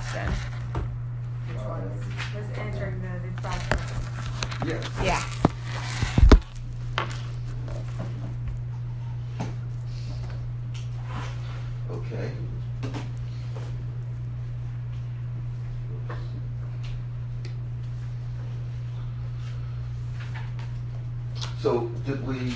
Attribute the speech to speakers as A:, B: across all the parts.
A: question.
B: Which was answering the process.
C: Yes.
A: Yeah.
C: Okay. So did we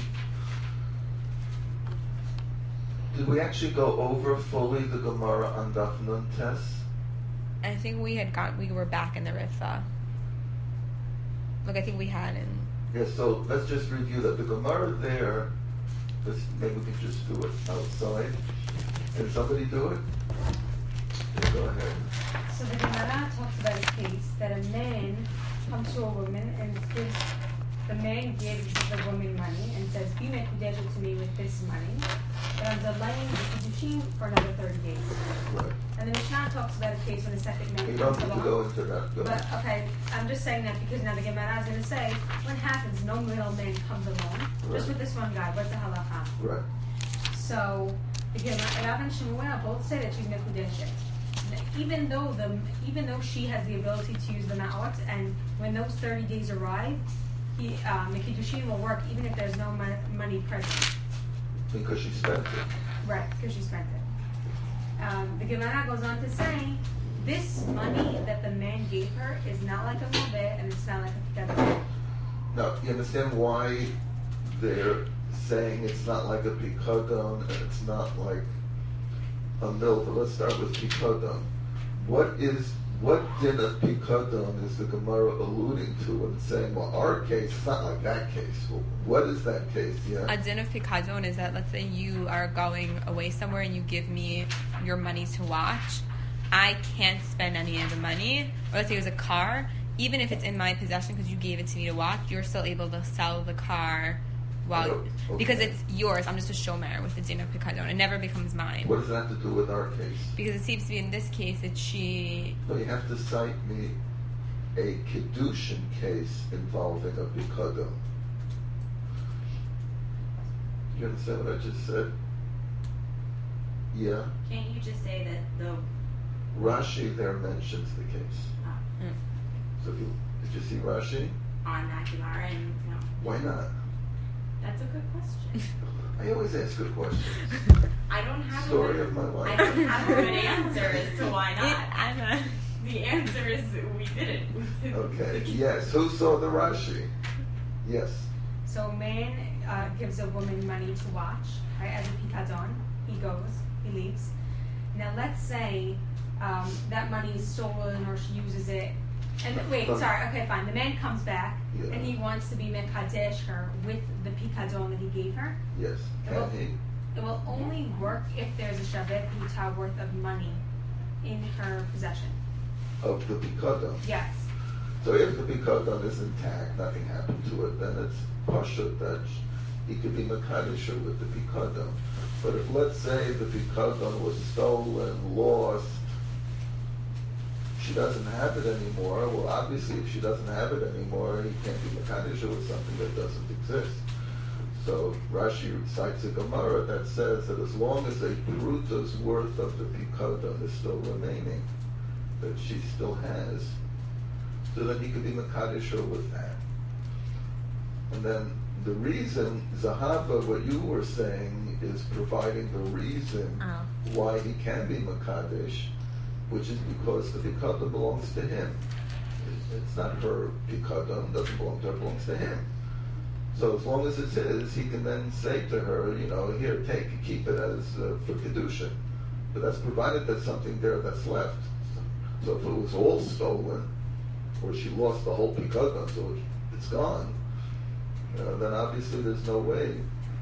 C: actually go over fully the Gemara on Daf Nun Tes?
A: I think we were back in the Ritva. Like I think we had in.
C: Yeah, so let's just review that. The Gemara there, maybe we can just do it outside. Can somebody do it? Yeah, go ahead.
B: So the Gemara talks about a case that a man comes to a woman and gives, the man gives the woman money and says, be mekudeshet to me with this money, but I'm delaying the kiddushin for another 30 days.
C: Right.
B: And the Mishnah talks about a case when a second man
C: You
B: comes
C: don't need
B: along.
C: to go into that. Go
B: But
C: ahead.
B: okay, I'm just saying that because now the Gemara is going to say, what happens? No middleman comes along,
C: Right.
B: just with this one guy. What's the halacha?
C: Right.
B: So the Gemara, Rav and Shmuel both say that she's mekudeshet. Even though she has the ability to use the ma'ot, and when those 30 days arrive, Mekidushin will work even if there's no money present.
C: Because she spent it.
B: Right, because she spent it. The Gemara goes on to say, this money that the man gave her is not like a mobeh and it's not like a pikadon.
C: Now, you understand why they're saying it's not like a pikadon and it's not like a milva? Let's start with pikadon. What din of pikadon is the Gemara alluding to when it's saying, well, our case is not like that case? Well, what is that case? Yeah.
A: A din of pikadon is that, let's say you are going away somewhere and you give me your money to watch. I can't spend any of the money. Or let's say it was a car. Even if it's in my possession because you gave it to me to watch, you're still able to sell the car because it's yours. I'm just a shomer with the din of pikadon. It never becomes mine.
C: What does that have to do with our case?
A: Because it seems to be in this case that she...
C: No, you have to cite me a Kiddushin case involving a pikadon. You understand what I just said? Yeah.
D: Can't you just say that the...
C: Rashi there mentions the case. So did you see Rashi?
D: On that Gemara and no.
C: Why not?
D: That's a good question.
C: I always ask good questions.
D: I don't have
C: Story
D: a
C: of my
D: I
C: life.
D: don't have a good answer as to why not. The answer is we didn't.
C: Okay. Yes. Who saw the Rashi? Yes.
B: So a man gives a woman money to watch, right, as a pikadon. He goes, he leaves. Now let's say that money is stolen or she uses it. And okay, fine. The man comes back and he wants to be mekadesh her with the pikadon that he gave her.
C: Yes. Can he?
B: It will only work if there's a shavet pita worth of money in her possession.
C: Of the pikadon.
B: Yes.
C: So if the pikadon is intact, nothing happened to it, then it's pashut that he could be mekadesh her with the pikadon. But if, let's say, the pikadon was stolen, lost, she doesn't have it anymore, well, obviously, if she doesn't have it anymore, he can't be mekadesh her with something that doesn't exist. So Rashi cites a Gemara that says that as long as a pruta's worth of the pikadon is still remaining, that she still has, so then he could be mekadesh her with that. And then the reason, Zahava, what you were saying, is providing the reason why he can be mekadesh, which is because the pikadon belongs to him. It's not her pikadon, doesn't belong to her, it belongs to him. So as long as it's his, he can then say to her, here, keep it as for kedusha. But that's provided there's something there that's left. So if it was all stolen, or she lost the whole pikadon, so it's gone, then obviously there's no way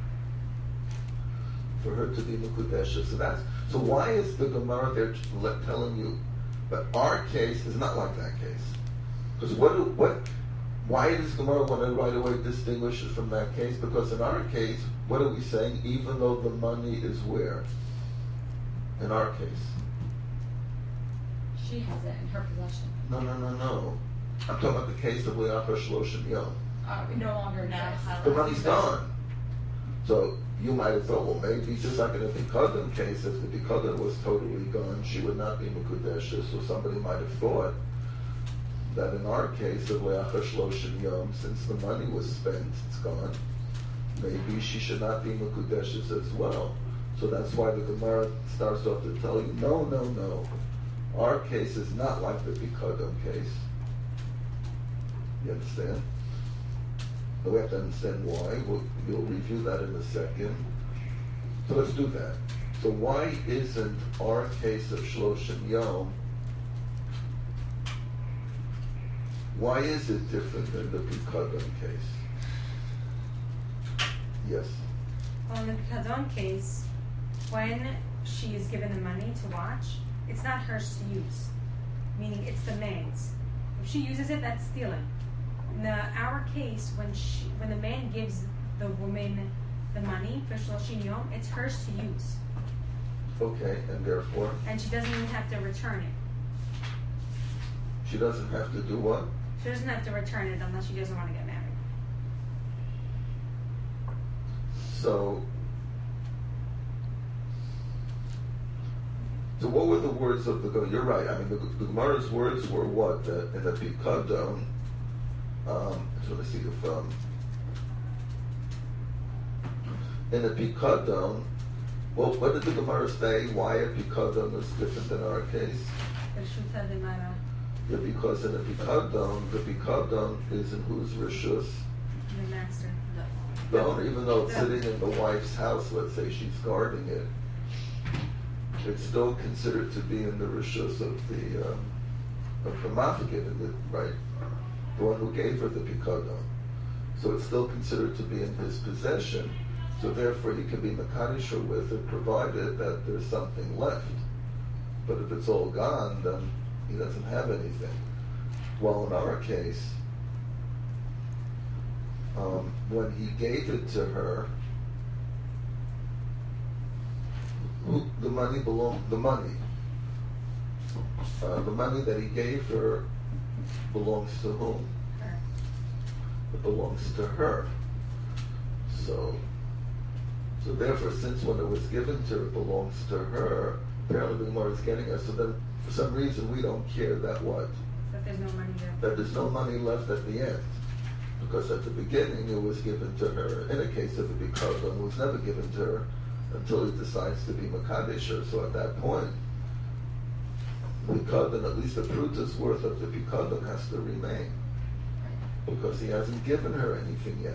C: for her to be mekudesha. So why is the Gemara there telling you that our case is not like that case? Because why does Gemara want to right away distinguish it from that case? Because in our case, what are we saying? Even though the money is where? In our case.
D: She has it in her possession.
C: No. I'm talking about the case of Le'achar Shloshim Yom.
D: No longer exists.
C: The money's gone. So you might have thought, well, maybe just like in a Pikadon case, if the Pikadon was totally gone, she would not be Mekudeshes. So somebody might have thought that in our case of Le'achar Shloshim Yom, since the money was spent, it's gone, maybe she should not be Mekudeshes as well. So that's why the Gemara starts off to tell you, no. Our case is not like the Pikadon case. You understand? But we have to understand why. You'll review that in a second. So let's do that. So why isn't our case of Shloshim Yom, why is it different than the Pikadon case? Yes?
B: Well, in the Pikadon case, when she is given the money to watch, it's not hers to use. Meaning it's the man's. If she uses it, that's stealing. In our case, when the man gives the woman the money for Shloshim Yom, it's hers to use.
C: Okay, and therefore?
B: And she doesn't even have to return it.
C: She doesn't have to do what?
B: She doesn't have to return it unless she doesn't want to get married.
C: So what were the words of the Gemara? You're right. I mean, the Gemara's words were what? That in the Pikadon, I just want to see if in the Pikadon, well, what did the Gemara say? Why a Pikadon is different than our case? Yeah, because in the Pikadon is in whose Rishus?
B: The master.
C: The owner, even though it's sitting in the wife's house, let's say she's guarding it, it's still considered to be in the Rishus of the Mafkid, right? The one who gave her the Pikadon. So it's still considered to be in his possession, so therefore he can be Mekanisher with it, provided that there's something left. But if it's all gone, then he doesn't have anything. Well, in our case, when he gave it to her, the money belonged. The money that he gave her belongs to whom?
B: Her.
C: It belongs to her. So therefore, since when it was given to her, it belongs to her. Apparently, the Gemara is getting us. So then, for some reason, we don't care that what?
B: That there's no money left.
C: That there's no money left at the end. Because at the beginning it was given to her. In a case of the Pikadon, it was never given to her until he decides to be Makadesher. So at that point, Pikadon, at least the pruta's worth of the Pikadon has to remain. Because he hasn't given her anything yet.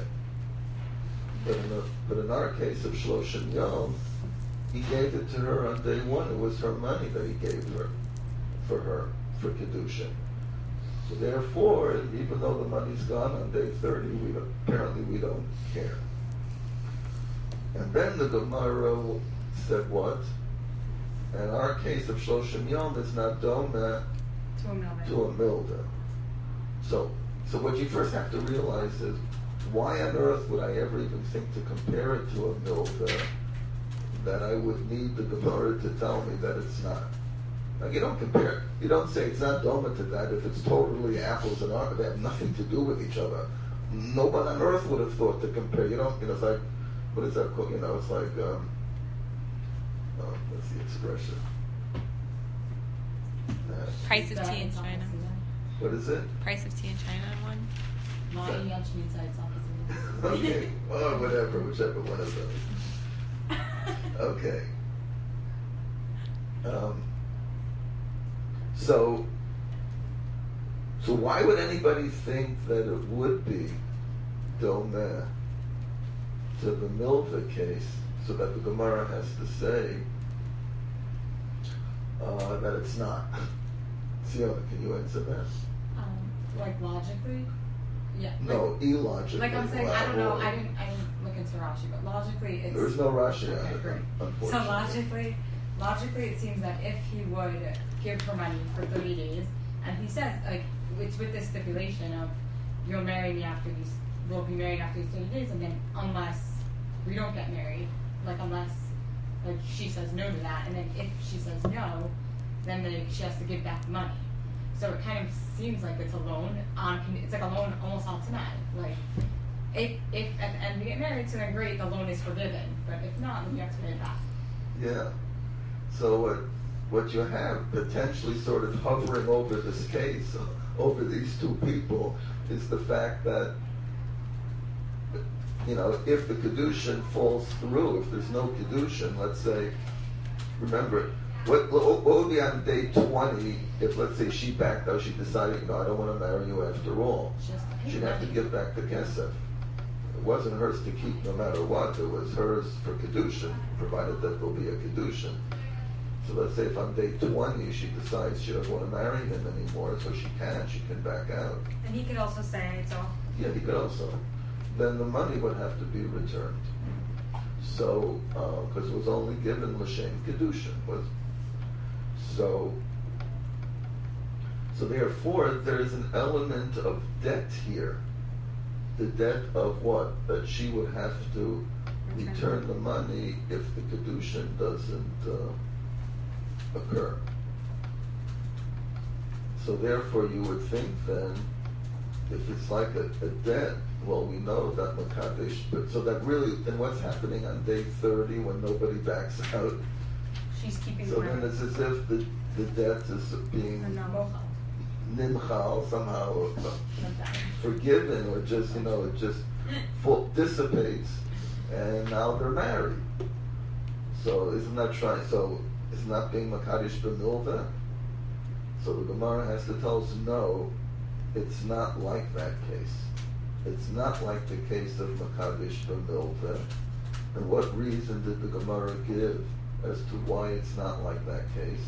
C: But in our case of Shloshim Yom, he gave it to her on day one. It was her money that he gave her, for Kedushin. So therefore, even though the money's gone on day 30, apparently we don't care. And then the Gemara said what? And our case of Shloshim Yom is not doma to a milda. So what you first have to realize is, why on earth would I ever even think to compare it to a milda, that I would need the Gemara to tell me that it's not? Like, you don't compare. You don't say it's not doma to that if it's totally apples and oranges. They have nothing to do with each other. Nobody on earth would have thought to compare. It's like, what is that called? It's like, what's the expression?
A: Price of tea in China.
C: What is it?
A: Price of tea in China one.
C: Okay. Or whatever, whichever one of those. Okay. So why would anybody think that it would be domeh to the Milva case, so that the Gemara has to say that it's not? Siona, can you answer that?
D: Like logically? Yeah.
C: No, illogically.
D: Like I'm saying, I don't know. I didn't look into Rashi, but logically, it's.
C: There's no Rashi on it,
D: great.
C: Unfortunately.
D: So logically, it seems that if he would give her money for 30 days, and he says, like, it's with this stipulation of, you'll marry me after these, we'll be married after these 30 days, and then unless we don't get married, like, unless, like, she says no to that, and then if she says no, then she has to give back the money. So it kind of seems like it's a loan it's like a loan almost automatic. Like, if at the end we get married, so then great, the loan is forgiven. But if not, then you have to pay it back.
C: Yeah. So what you have potentially sort of hovering over this case, over these two people, is the fact that, you know, if the Kedushin falls through, if there's no Kedushin, let's say, remember, what would be on day 20 if, let's say, she backed out, she decided, you know, I don't want to marry you after all. She'd have to give back the kesef. It wasn't hers to keep no matter what. It was hers for Kedushin, provided that there'll be a Kedushin. So let's say if on day 20 she decides she doesn't want to marry him anymore, so she can back out.
B: And he could also say it's all.
C: Yeah, he could also. Then the money would have to be returned. So, because it was only given l'shem kedushin, so therefore there is an element of debt here. The debt of what? That she would have to return the money if the kedushin doesn't occur. So therefore you would think then, if it's like a debt, well, we know that Makadesh, but so that really, then what's happening on day 30 when nobody backs out?
B: She's keeping
C: So
B: the
C: then
B: money.
C: it's as if the debt is being nimchal, somehow forgiven, or just, you know, it just dissipates, and now they're married. So isn't that trying, so it's not being Makadesh b'milveh? So the Gemara has to tell us, no, it's not like that case. It's not like the case of Makadesh b'milveh. And what reason did the Gemara give as to why it's not like that case?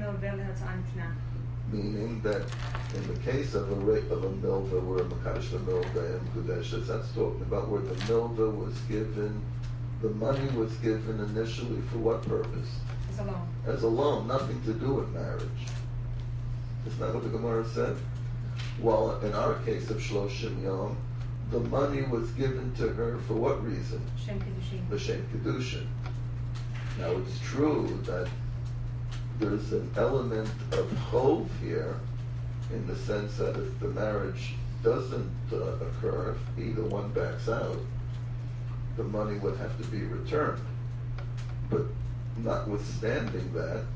C: Meaning that in the case of a milveh, where a Makadesh b'milveh and Kudeshes, that's talking about where the milveh was given, the money was given initially for what purpose?
B: As a loan.
C: As a loan, nothing to do with marriage. Isn't that what the Gemara said? Well, in our case of Shloshim Yom, the money was given to her for what reason?
B: Shem Kedushin.
C: L'shem Kedushin. Now it's true that there's an element of chov here, in the sense that if the marriage doesn't occur, if either one backs out, the money would have to be returned. But notwithstanding that,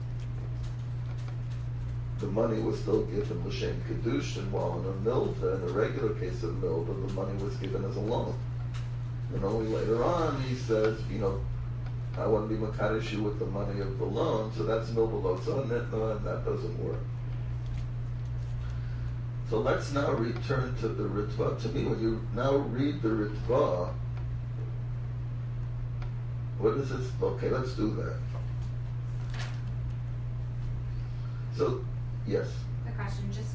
C: the money was still given l'shem kedushin, while in a milveh, in a regular case of milveh, the money was given as a loan. And only later on he says, you know, I want to be makadosh you with the money of the loan, so that's milveh lotzon netna, and that doesn't work. So let's now return to the Ritva. To me, when you now read the Ritva, what is this? Okay, let's do that. So, yes.
E: A question, just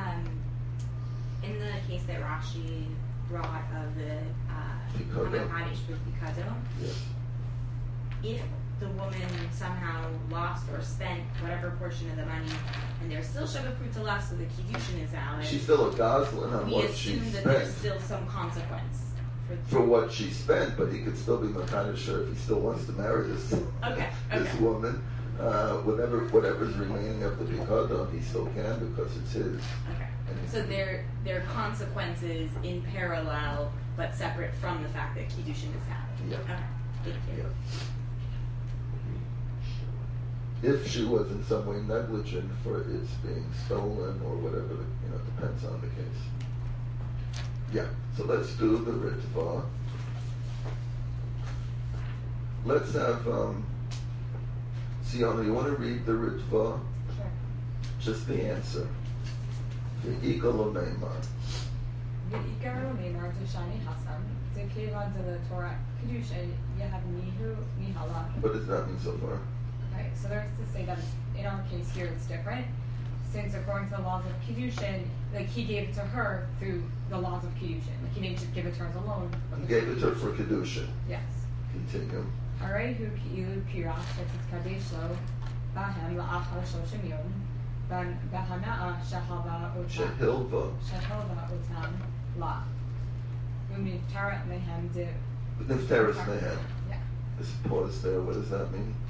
E: in the case that Rashi brought of the Hamakadesh with Pikado,
C: Yes.
E: if the woman somehow lost or spent whatever portion of the money, and there's still Shabbat Pruta left, so the Kiddushin is valid,
C: She's still a goslin on
E: we
C: what she
E: assume that
C: spent.
E: there's still some consequence
C: For what she spent, but he could still be makadosh her if he still wants to marry this this woman. Whatever's remaining of the pikadon, he still can because it's his.
E: Okay. So there are consequences in parallel, but separate from the fact that Kiddushin is valid.
C: Yeah.
E: Okay. Thank you.
C: Yeah. If she was in some way negligent for its being stolen or whatever, depends on the case. Yeah, so let's do the Ritva. Let's have, Siona, you want to read the Ritva?
D: Sure.
C: Just the answer. Ve'ika lo meimar.
D: Ve'ikar lo meimar to Shani Hassan, to Kevan to the Torah Kedushin, Yehav Mihu Mihala.
C: What does that mean so far?
D: Okay, so there's to say that in our case here it's different. Since according to the laws of Kiddushin, like he gave it to her through the laws of Kiddushin. Like he didn't just give it to her as a loan.
C: He gave it to her for Kedushin.
D: Yes.
C: Continue.
D: Alright, who ki'ilu pirach shetzit kadesh lo bahem la'achar shoshim yom bahana'a shahava otam
C: Shehilva.
D: otam la umitarat mehem de
C: Nifteris mehem.
D: Yeah.
C: This pause there, what does that mean?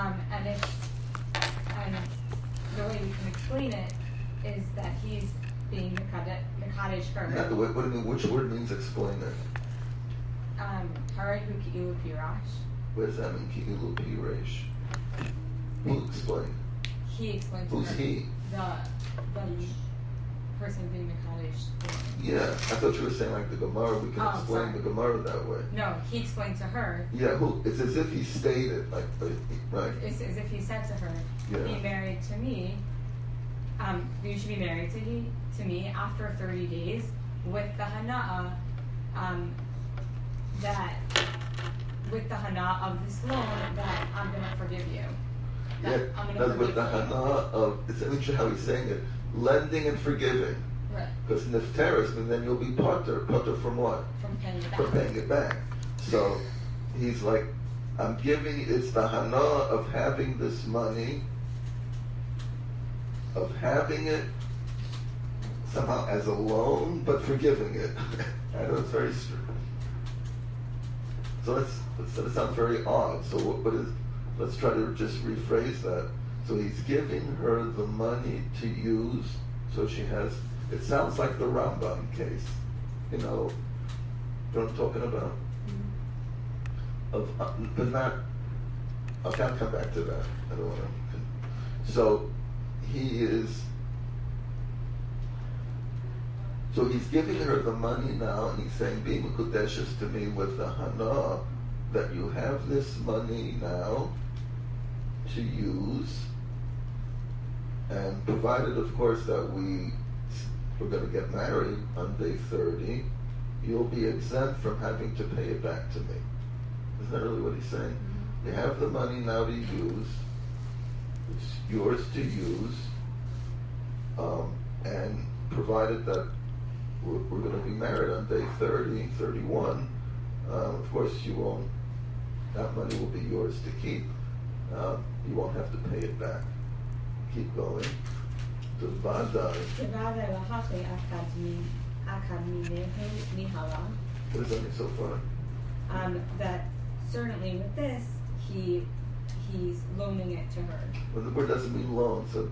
D: And the way we can explain it is that he's being Mekadesh her.
C: Not the, what do you mean? Which word means explain it?
D: Hara hu ki'ilu pirash.
C: What does that mean? Ki'ilu pirash. Who explained?
D: He explained to
C: Who's
D: her.
C: he?
D: The person being Mekadesh.
C: Yeah, I thought you were saying like the Gemara. We can
D: Oh,
C: explain
D: sorry.
C: the Gemara that way.
D: No, he explained to her.
C: Yeah, who? It's as if he stated, like, right?
D: It's as if he said to her,
C: Yeah.
D: "Be married to me. You should be married to me after 30 days with the hana'a with the hana of this loan that I'm gonna forgive you.
C: Yeah,
D: I'm gonna
C: that's with
D: forgive
C: the
D: you."
C: hana of, it's interesting how he's saying it, lending and forgiving.
D: Right.
C: Because nifteris, and then you'll be potter. Potter from what?
D: From paying it back.
C: For paying it back. So he's like, I'm giving, it's the hana of having this money, of having it somehow as a loan, but forgiving it. I know it's very strict. So that sounds very odd. So what is, let's try to just rephrase that. So he's giving her the money to use, so she has, it sounds like the Rambam case. You know what I'm talking about? Of, but not, okay, I'll come back to that. I don't want to. So he's giving her the money now, and he's saying, "Be mekudeshes to me with the hana, that you have this money now to use, and provided, of course, that we're going to get married on day 30, you'll be exempt from having to pay it back to me." Isn't that really what he's saying? Mm-hmm. You have the money now to use. It's yours to use, and provided that we're going to be married on day 30, 31, of course that money will be yours to keep. You won't have to pay it back. Keep going. The Vadai. What does that mean so far?
D: That certainly with this, he's loaning it to her.
C: Well, the word doesn't mean loan. So,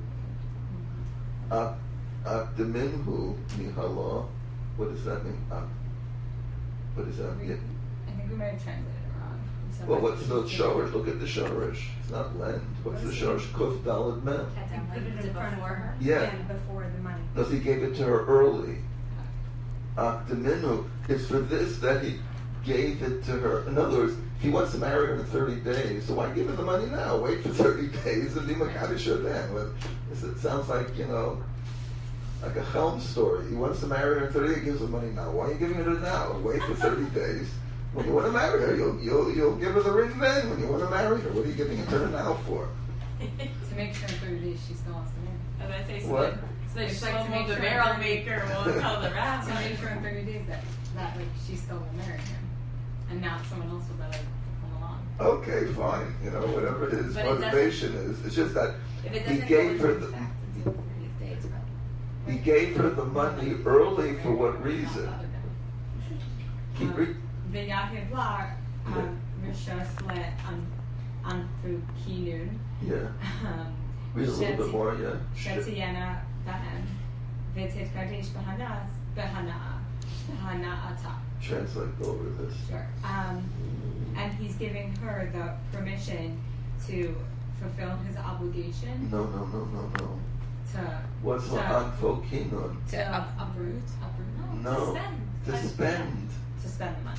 C: Akdeminhu mihala. What does that mean? What does that mean?
D: I think we might have translated it wrong.
C: Well, what's the shorish? Look at the shorish. It's not lend. What's the shorish? Kuf dalad mem.
B: Put it in front of her.
C: Yeah.
B: And before the money.
C: Because he gave it to her early. Akdeminu. It's for this that he gave it to her. In other words, if he wants to marry her in 30 days, so why give her the money now? Wait for 30 days and be makadosh her then. It sounds like, like a Helm story. He wants to marry her in 30 days, he gives her money now. Why are you giving her now? Wait for 30 days. When you want to marry her, you'll give her the ring then. When you want to marry her, what are you giving it to her now for?
D: To make sure in 30 days she still wants to marry.
E: I was going to say,
C: What?
E: So that
D: It's like to
E: Shlomo
D: make
E: the
D: sure
E: barrel
D: in 30
E: maker will tell the
D: To
E: rabbi.
D: make sure in 30 days that like she still will marry him, and not someone else will like come along.
C: Okay, fine. Whatever his
E: But it
C: motivation is. It's just that
E: If it
C: he
E: doesn't
C: gave
E: go
C: her
E: into
C: the
E: effect until 30th day, it's probably.
C: he gave her the money early for what reason? Keep reading.
D: V'yakev la rishos anfu kinun.
C: Yeah. Read a little bit more, yeah.
D: Shetiyana bahem v'titkadesh b'hana'ata.
C: Translate over this.
D: Sure. And he's giving her the permission to fulfill his obligation
C: No.
D: to
C: What's
D: to,
C: la'anfo kinun?
D: to uproot
C: No.
E: To
C: To spend.
D: to spend the money.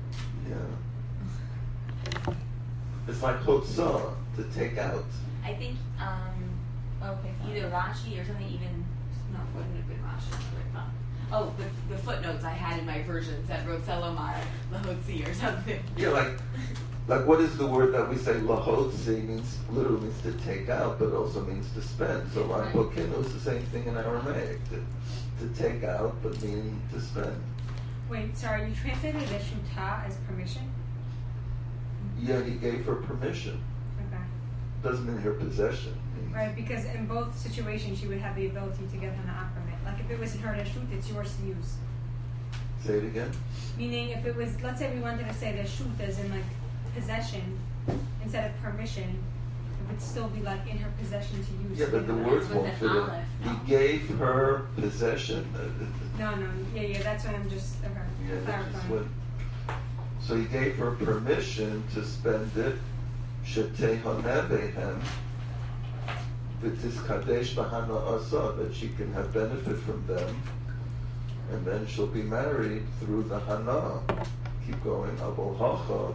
C: Yeah. It's like hotzah, to take out.
E: I think
D: Okay.
E: either Rashi or something even, no, it wouldn't have been Rashi. Oh, the footnotes I had in my version said Rotzelomar Lahotzi or something.
C: Yeah, like what is the word that we say lahotzi means literally means to take out, but also means to spend. So la'anfo kinun is the same thing in Aramaic, to take out, but meaning to spend.
B: Wait, sorry, you translated the shuta as permission?
C: Yeah, he gave her permission.
B: Okay.
C: Doesn't mean her possession.
B: Right, because in both situations she would have the ability to get hana from it. Like if it was in her shoot, it's yours to use.
C: Say it again.
B: Meaning if it was, let's say we wanted to say the shoot as in like possession instead of permission, would still be like in her possession to use.
C: Yeah, but the words
D: with
C: won't
D: an
C: fit in.
D: aleph,
C: He
D: no.
C: gave her possession.
B: No, yeah, that's what I'm just
C: Yeah, that's
B: clarifying.
C: just what. So he gave her permission to spend it. Shetehoneh behem. V'tiskadesh b'hana asa, that she can have benefit from them, and then she'll be married through the hana. Keep going. Abol hacha.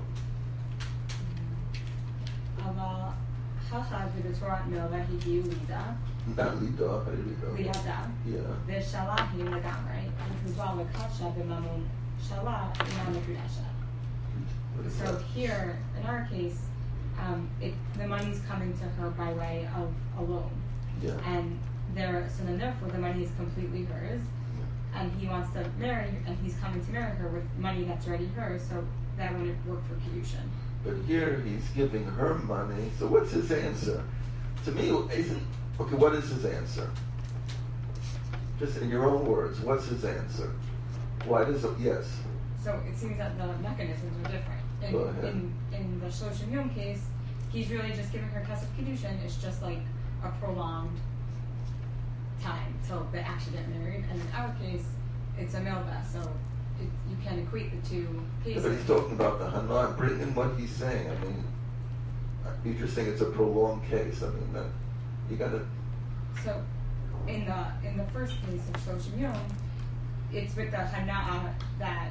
D: אבל חכב ובצורת מלווה הגיעו לידה,
C: Not lida. How do you lida?
D: לידה,
C: Yeah.
D: ושלה היא לגמרי, וחוזרה לקדשה בממון שלה אינה מקודשת.
C: What is
D: So
C: that?
D: here, in our case, the money's coming to her by way of a loan,
C: Yeah.
D: and so then therefore the money is completely hers, and he wants to marry her, and he's coming to marry her with money that's already hers, so that wouldn't work for Kedushin.
C: But here he's giving her money. So what's his answer? To me, what is his answer? Just in your own words, what's his answer? Why does it? Yes.
D: So it seems that the mechanisms are different.
C: Go ahead.
D: In the Shloshim Yom case, he's really just giving her Kesef Kedushin. It's just like a prolonged time till they actually get married. And in our case, it's a milvah, so you can equate the two
C: Yeah,
D: cases.
C: but he's talking about the Hana. Bring in what he's saying. I mean, you're just saying it's a prolonged case. I mean, you got to.
D: So in the first case of Shloshim Yom, it's with the Hana'ah that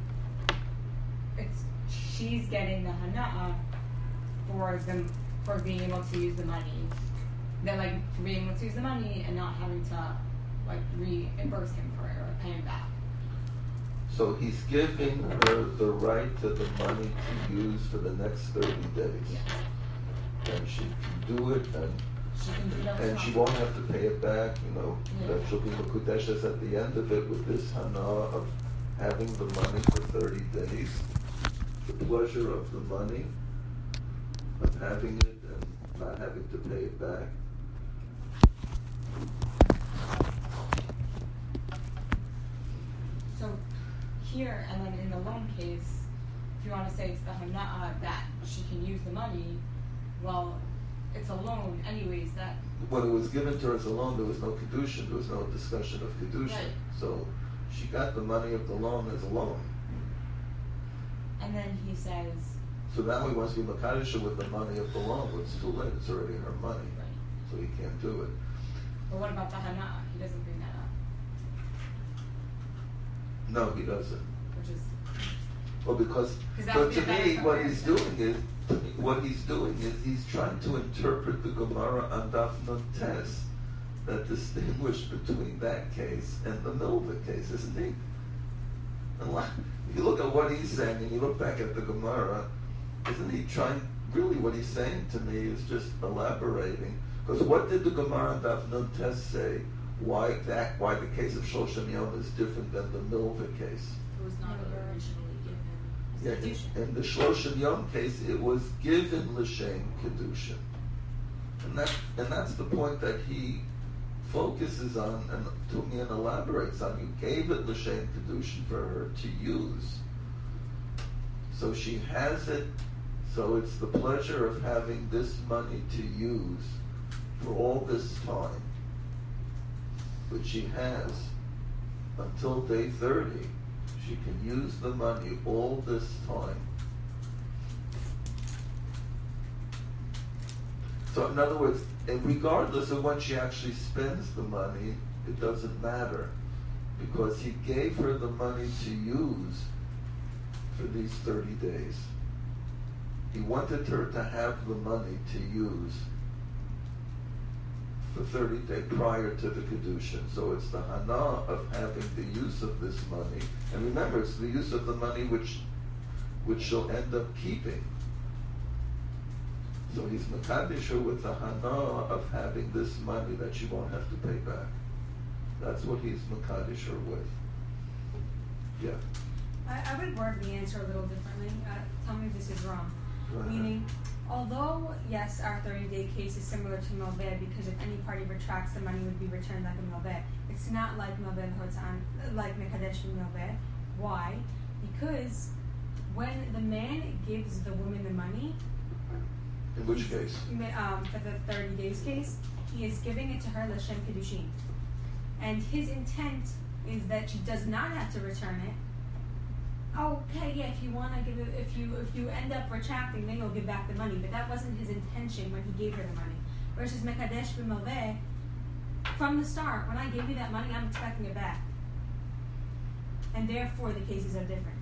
D: she's getting the Hana'ah for being able to use the money. They're like for being able to use the money and not having to like reimburse him for it or pay him back.
C: So he's giving her the right to the money to use for the next 30 days.
D: Yeah.
C: And she can do it,
D: She can do that
C: and she won't have to pay it back,
D: Yeah.
C: that she'll be Mekudeshes at the end of it with this Hana of having the money for 30 days, the pleasure of the money, of having it and not having to pay it back.
D: So here and then in the loan case, if you want to say it's the Hana'ah that she can use the money, well, it's a loan anyways that
C: When it was given to her as a loan, there was no Kedushin, there was no discussion of Kedushin.
D: Right.
C: So she got the money of the loan as a loan.
D: and then he says,
C: So now he wants to be Makadisha with the money of the loan, but it's too late, it's already her money.
D: right.
C: So he can't do it.
D: But what about the Hana'ah? He doesn't bring that up,
C: No, he doesn't.
D: which is
C: Well, because,
D: 'Cause that
C: but
D: would be
C: to
D: a better
C: me, what he's
D: comparison.
C: doing is he's trying to interpret the Gemara on Daf Nun Tes that distinguish between that case and the Milva case, isn't he? If you look at what he's saying and you look back at the Gemara, isn't he trying? Really, what he's saying to me is just elaborating. Because what did the Gemara on Daf Nun Tes say? Why the case of Shloshim Yom is different than the Milva case?
E: It was not originally given.
C: Yeah,
E: as Kedushin.
C: in the Shloshim Yom case, it was given l'shem kedushin, and that's the point that he focuses on and to me and elaborates on. You gave it l'shem kedushin for her to use, so she has it. So it's the pleasure of having this money to use for all this time, which she has until day 30. She can use the money all this time. So in other words, and regardless of when she actually spends the money, it doesn't matter, because he gave her the money to use for these 30 days. He wanted her to have the money to use for 30 days prior to the Kedushin. So it's the Hana of having the use of this money. And remember, it's the use of the money which she'll end up keeping. So he's Makadish her with the Hana of having this money that she won't have to pay back. That's what he's Makadish her with. Yeah.
B: I would word the answer a little differently. Tell me if this is wrong.
C: Go ahead.
B: Meaning, although, yes, our 30-day case is similar to Melveh, because if any party retracts, the money would be returned like a Melveh. It's not like Melveh Hotzan, like Mekadesh Melveh. Why? Because when the man gives the woman the money,
C: In which case?
B: For the 30 days case, he is giving it to her l'shem kedushin, and his intent is that she does not have to return it. Okay, yeah, if you want to give it, if you end up retracting, then you'll give back the money. But that wasn't his intention when he gave her the money. Versus mekadesh b'malveh, from the start, when I gave you that money, I'm expecting it back, and therefore the cases are different.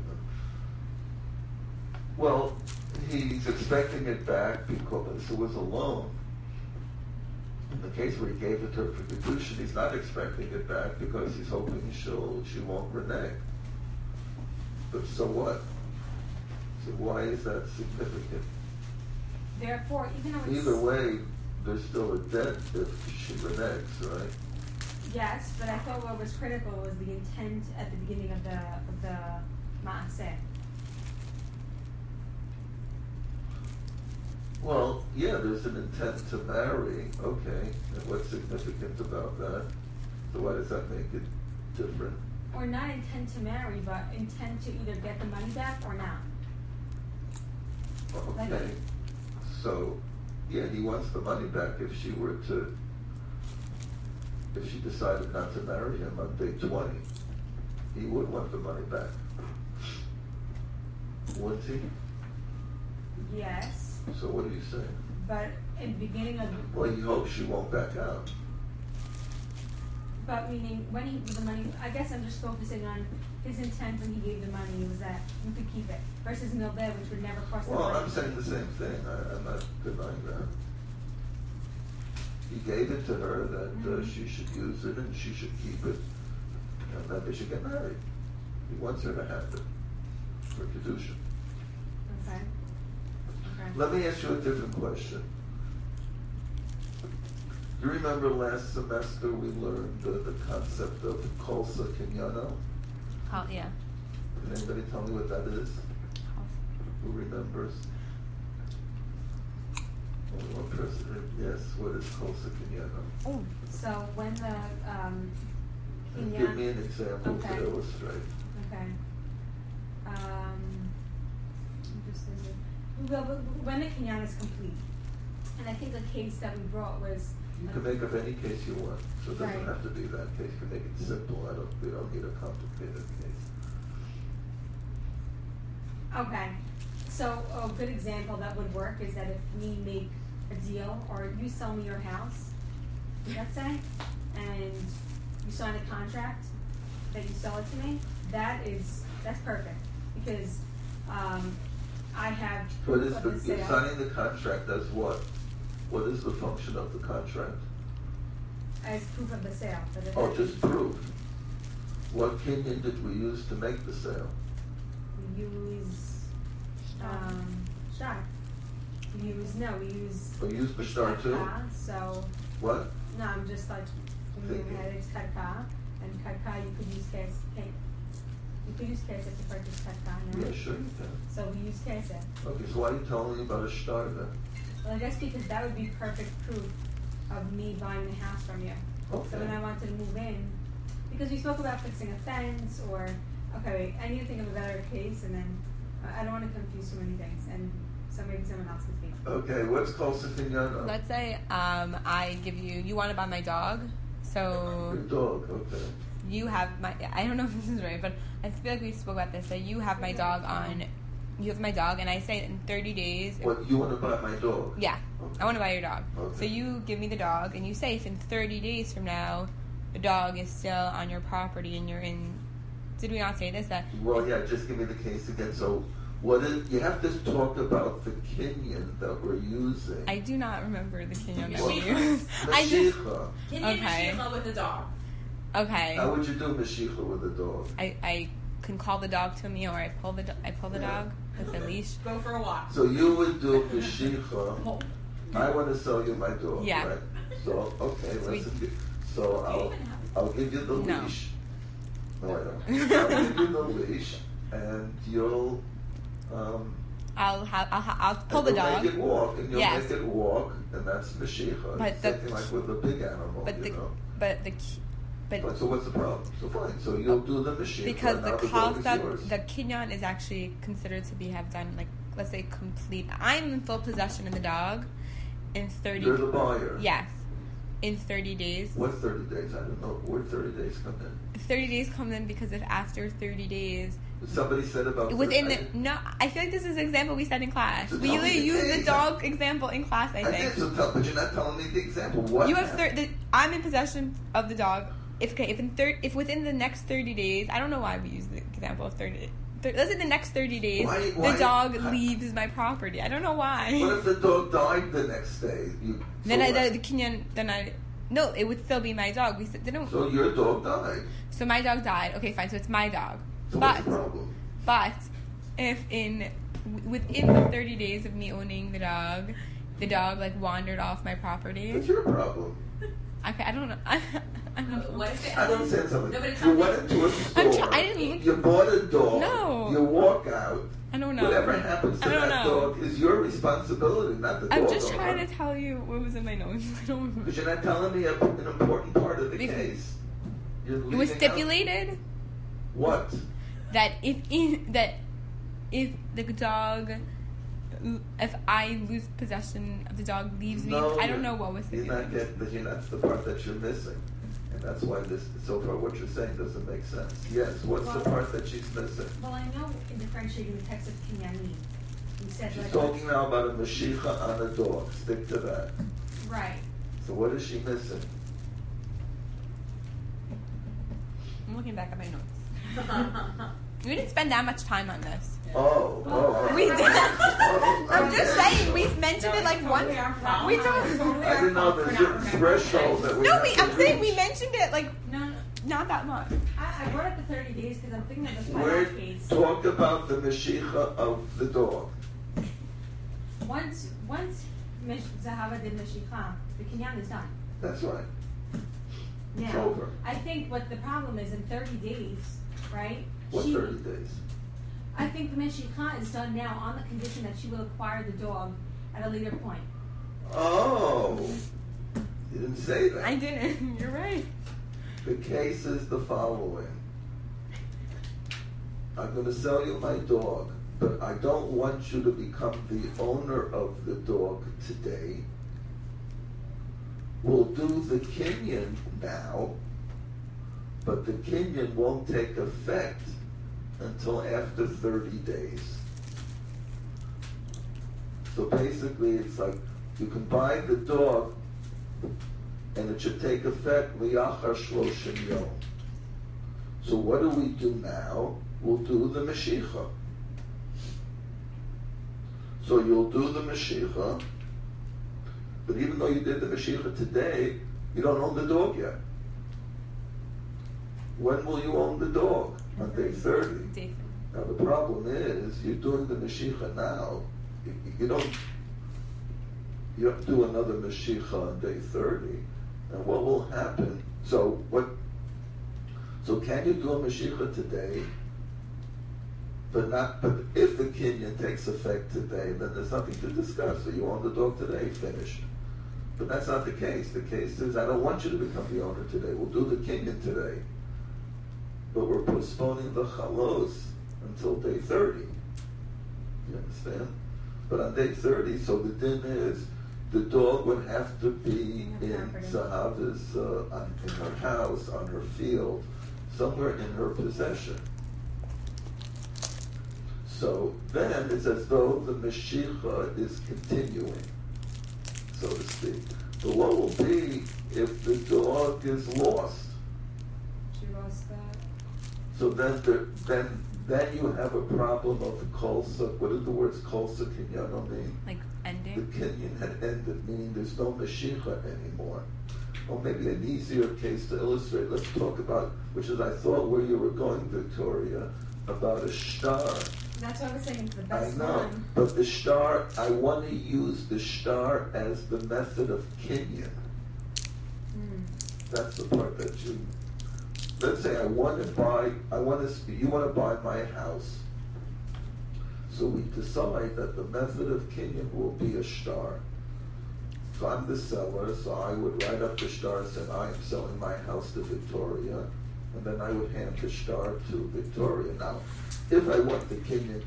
C: Well, he's expecting it back because it was a loan. In the case where he gave it to her for kedushin, he's not expecting it back because he's hoping she won't renege. But so what? So why is that significant?
B: Therefore, even though it's,
C: Either way, there's still a debt if she reneges, right?
B: yes, but I thought what was critical was the intent at the beginning of the maaseh.
C: Well, yeah, there's an intent to marry, okay, and what's significant about that? So why does that make it different?
B: Or not intent to marry, but intent to either get the money back or not.
C: Okay, so, yeah, he wants the money back if she decided not to marry him on day 20. He would want the money back. Wouldn't he?
B: Yes,
C: So what are you saying?
B: but in the beginning of,
C: Well, he hopes she won't back out.
B: but meaning when he the money, I guess I'm just focusing on his intent when he gave the money was that you could keep it versus milveh, which would never cross the
C: Well,
B: line.
C: I'm saying the same thing. I'm not denying that. He gave it to her that she should use it and she should keep it, and that they should get married. He wants her to have it for kedushin.
B: Okay.
C: Let me ask you a different question. You remember last semester we learned the concept of kolsa kinyano?
A: Oh, yeah.
C: Can anybody tell me what that is? Who remembers? Only one person. Yes, what is kolsa kinyano?
A: Oh,
B: So when the
C: Give me an example
B: Okay.
C: to illustrate.
B: Okay. Just thinking. Well, when the kinyan is complete, and I think the case that we brought was.
C: You can make up any case you want, so it doesn't
B: Right.
C: have to be that case. You can make it simple. We don't need a complicated case.
B: Okay. So a good example that would work is that if we make a deal, or you sell me your house, let's say, and you sign a contract that you sell it to me, that's perfect because I have
C: What
B: proof
C: is
B: of the sale.
C: signing the contract does what? What is the function of the contract?
B: As proof of the sale. That it
C: Oh,
B: has-
C: just proof. What kinyan did we use to make the sale?
B: We use shtar. We use
C: We use b'shtar too?
B: karka, so
C: What?
B: no, I'm just like in
C: Thinking.
B: your head it's karka, and karka you could use kesef. You could use kesef to purchase karka, no?
C: Yeah, sure you can.
B: So we use kesef.
C: Okay, so why are you telling me about a shtar then?
B: Well, I guess because that would be perfect proof of me buying the house from you. So when I
C: Okay.
B: wanted to move in, because we spoke about fixing a fence or, okay, wait, I need to think of a better case, and then I don't want to confuse too many things, and so maybe someone else can speak.
C: Okay, what's kolsa kinyano?
A: let's say I give you want to buy my dog, so
C: Your dog, okay.
A: you have my. I don't know if this is right, but I feel like we spoke about this. That you have my dog and I say in 30 days.
C: What, you want to buy my dog?
A: Yeah,
C: Okay.
A: I want to buy your dog.
C: Okay.
A: So you give me the dog, and you say if in 30 days from now, the dog is still on your property and you're in. Did we not say this? That
C: Well, yeah, just give me the case again. So, what is, you have to talk about the kinyan that we're using.
A: I do not remember the kinyan that
C: Well,
A: we use. I just
C: Mashicha.
E: Kinyan
A: Okay.
E: Mashiach with a dog.
A: okay.
C: How would you do Mashicha with a dog?
A: I can call the dog to me, or I pull the
C: Yeah.
A: dog with a leash.
E: Go for a walk.
C: So you would do Mashicha. I want to sell you my dog,
A: Yeah.
C: right? So, okay,
A: So we-
C: listen. So I'll give you the
A: No.
C: leash. No, I don't. I'll give you the leash, and you'll
A: I'll pull
C: and
A: the
C: you'll
A: dog.
C: make it walk, and you'll
A: Yes.
C: make it walk, and that's Mashicha.
A: But
C: It's
A: the-
C: something like with a big animal,
A: But
C: you
A: the
C: know.
A: but
C: So what's the problem? So fine. So you'll do the Mashicha.
A: because
C: and
A: the
C: now the dog
A: cost
C: is
A: that
C: yours.
A: the kinyan is actually considered to be have done like let's say, complete. I'm in full possession of the dog in 30.
C: You're the buyer.
A: Yes, in 30 days.
C: What's 30 days? I don't know. Where 30 days come in?
A: 30 days come in because if after 30 days.
C: Somebody said about
A: Within the, no, I feel like this is an example we said in class.
C: So
A: We
C: tell me
A: used the
C: the
A: dog example in class, I
C: I
A: think.
C: did, but you're not telling me the example. What?
A: You have
C: happened?
A: I'm in possession of the dog. If within the next 30 days, I don't know why we use the example of 30. Let's say the next 30 days,
C: Why-
A: the dog leaves my property. I don't know why.
C: What if the dog died the next day?
A: No, it would still be my dog. We said didn't.
C: So your dog died.
A: So my dog died. Okay, fine. So it's my dog.
C: So what's the problem?
A: But if within the 30 days of me owning the dog like wandered off my property.
C: That's your problem.
A: Okay, I don't know. I don't know.
E: What if it?
C: I don't understand something.
E: No, but it
C: You
E: sounds
C: went into a store.
A: I didn't look.
C: You bought a dog.
A: No.
C: You walk out.
A: I don't know.
C: Whatever happens to
A: I don't
C: that
A: know.
C: dog is your responsibility, not the dog.
A: I'm just trying to tell you what was in my notes. I don't remember.
C: Because you're not telling me an important part of the
A: Because
C: case. You're
A: It was
C: leaving out-
A: stipulated
C: What?
A: that if the dog, if I lose possession of the dog, leaves me. I don't know what was
C: You're not
A: stipulated.
C: getting. That's the part that you're missing, and that's why this. So far, what you're saying doesn't make sense. Yes. What's the part that she's missing?
B: Well, I know in differentiating the text of Kinyanim, he said
C: She's
B: like
C: talking now about a mashicha on a dog. Stick to that.
B: right.
C: So what is she missing?
A: I'm looking back at my notes. We didn't spend that much time on this.
C: Oh.
A: We did.
C: Oh,
A: I'm just saying we mentioned it like once. We
C: I
A: don't.
C: didn't know there's a threshold that we.
A: No,
C: have to
A: I'm saying we
C: reach.
A: mentioned it like
B: No,
A: not that much.
B: I brought up the 30 days because I'm thinking of the
C: We're
B: final case.
C: talk about the mashicha of the dog.
B: Once Zahava did Mashicha, the Kinyan is done.
C: That's right. It's
B: Now,
C: over.
B: I think what the problem is in 30 days, right?
C: What 30 days?
B: I think the Mashicha is done now on the condition that she will acquire the dog at a later point.
C: Oh, you didn't say that.
A: I didn't. You're right.
C: The case is the following. I'm going to sell you my dog, but I don't want you to become the owner of the dog today. We'll do the kinyan now, but the kinyan won't take effect until after 30 days. So basically it's like you can buy the dog and it should take effect liyachar shloshim yom. So what do we do now? We'll do the Mashicha. So you'll do the Mashicha, but even though you did the Mashicha today, you don't own the dog yet. When will you own the dog? On day 30. Now the problem is, you're doing the Mashicha now. You don't do another Mashicha on day 30. And what will happen? So can you do a Mashicha today? But if the kinyan takes effect today, then there's nothing to discuss. So you own the dog today, finish. But that's not the case. The case is, I don't want you to become the owner today. We'll do the kinyan today. But we're postponing the chalos until day 30. You understand? But on day 30, so the din is, the dog would have to be in Zahava's, in her house, on her field, somewhere in her possession. So then it's as though the Mashicha is continuing, so to speak. But what will be if the dog is lost?
B: She lost that.
C: So then you have a problem of kolsa. What do the words kolsa kinyan mean?
A: Like
C: The
A: ending.
C: kinyan had ended, meaning there's no Mashicha anymore. Or maybe an easier case to illustrate. Let's talk about, which is I thought where you were going, Victoria, about a star.
B: That's why I was saying it's the
C: I
B: best
C: know,
B: one.
C: but the star, I want to use the star as the method of kinyan. That's the part that you, let's say you want to buy my house. So we decide that the method of kinyan will be a star. So I'm the seller, so I would write up the star saying I am selling my house to Victoria, and then I would hand the shtar to Victoria. Now, if I want the kinyan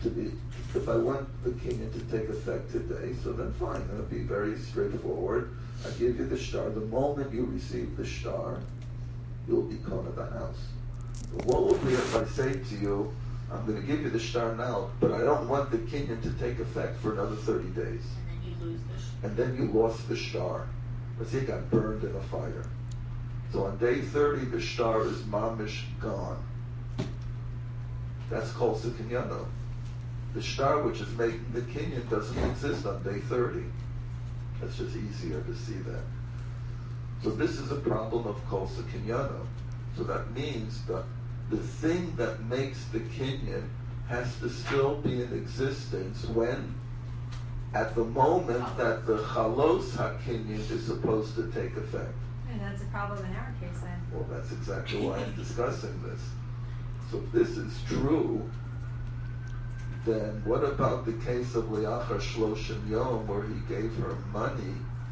C: to take effect today, so then fine, it'll be very straightforward. I give you the shtar. The moment you receive the shtar, you'll be kona the house. But what will be if I say to you, I'm going to give you the shtar now, but I don't want the kinyan to take effect for another 30 days.
E: And then you lose the shtar.
C: And then you lost the shtar. Let's say it got burned in a fire. So on day 30, the shtar is mamish gone. That's called kinyano. The shtar which is making the kinyan doesn't exist on day 30. That's just easier to see that. So this is a problem of kol kinyano. So that means that the thing that makes the kinyan has to still be in existence when, at the moment that the chalos hakinyan is supposed to take effect.
B: And that's a problem in our case then.
C: Well, that's exactly why I'm discussing this. So if this is true, then what about the case of Leachar Shloshim Yom, where he gave her money,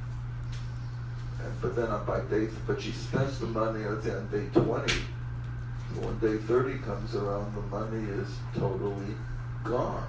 C: but she spent the money on day 20. So when day 30 comes around, the money is totally gone.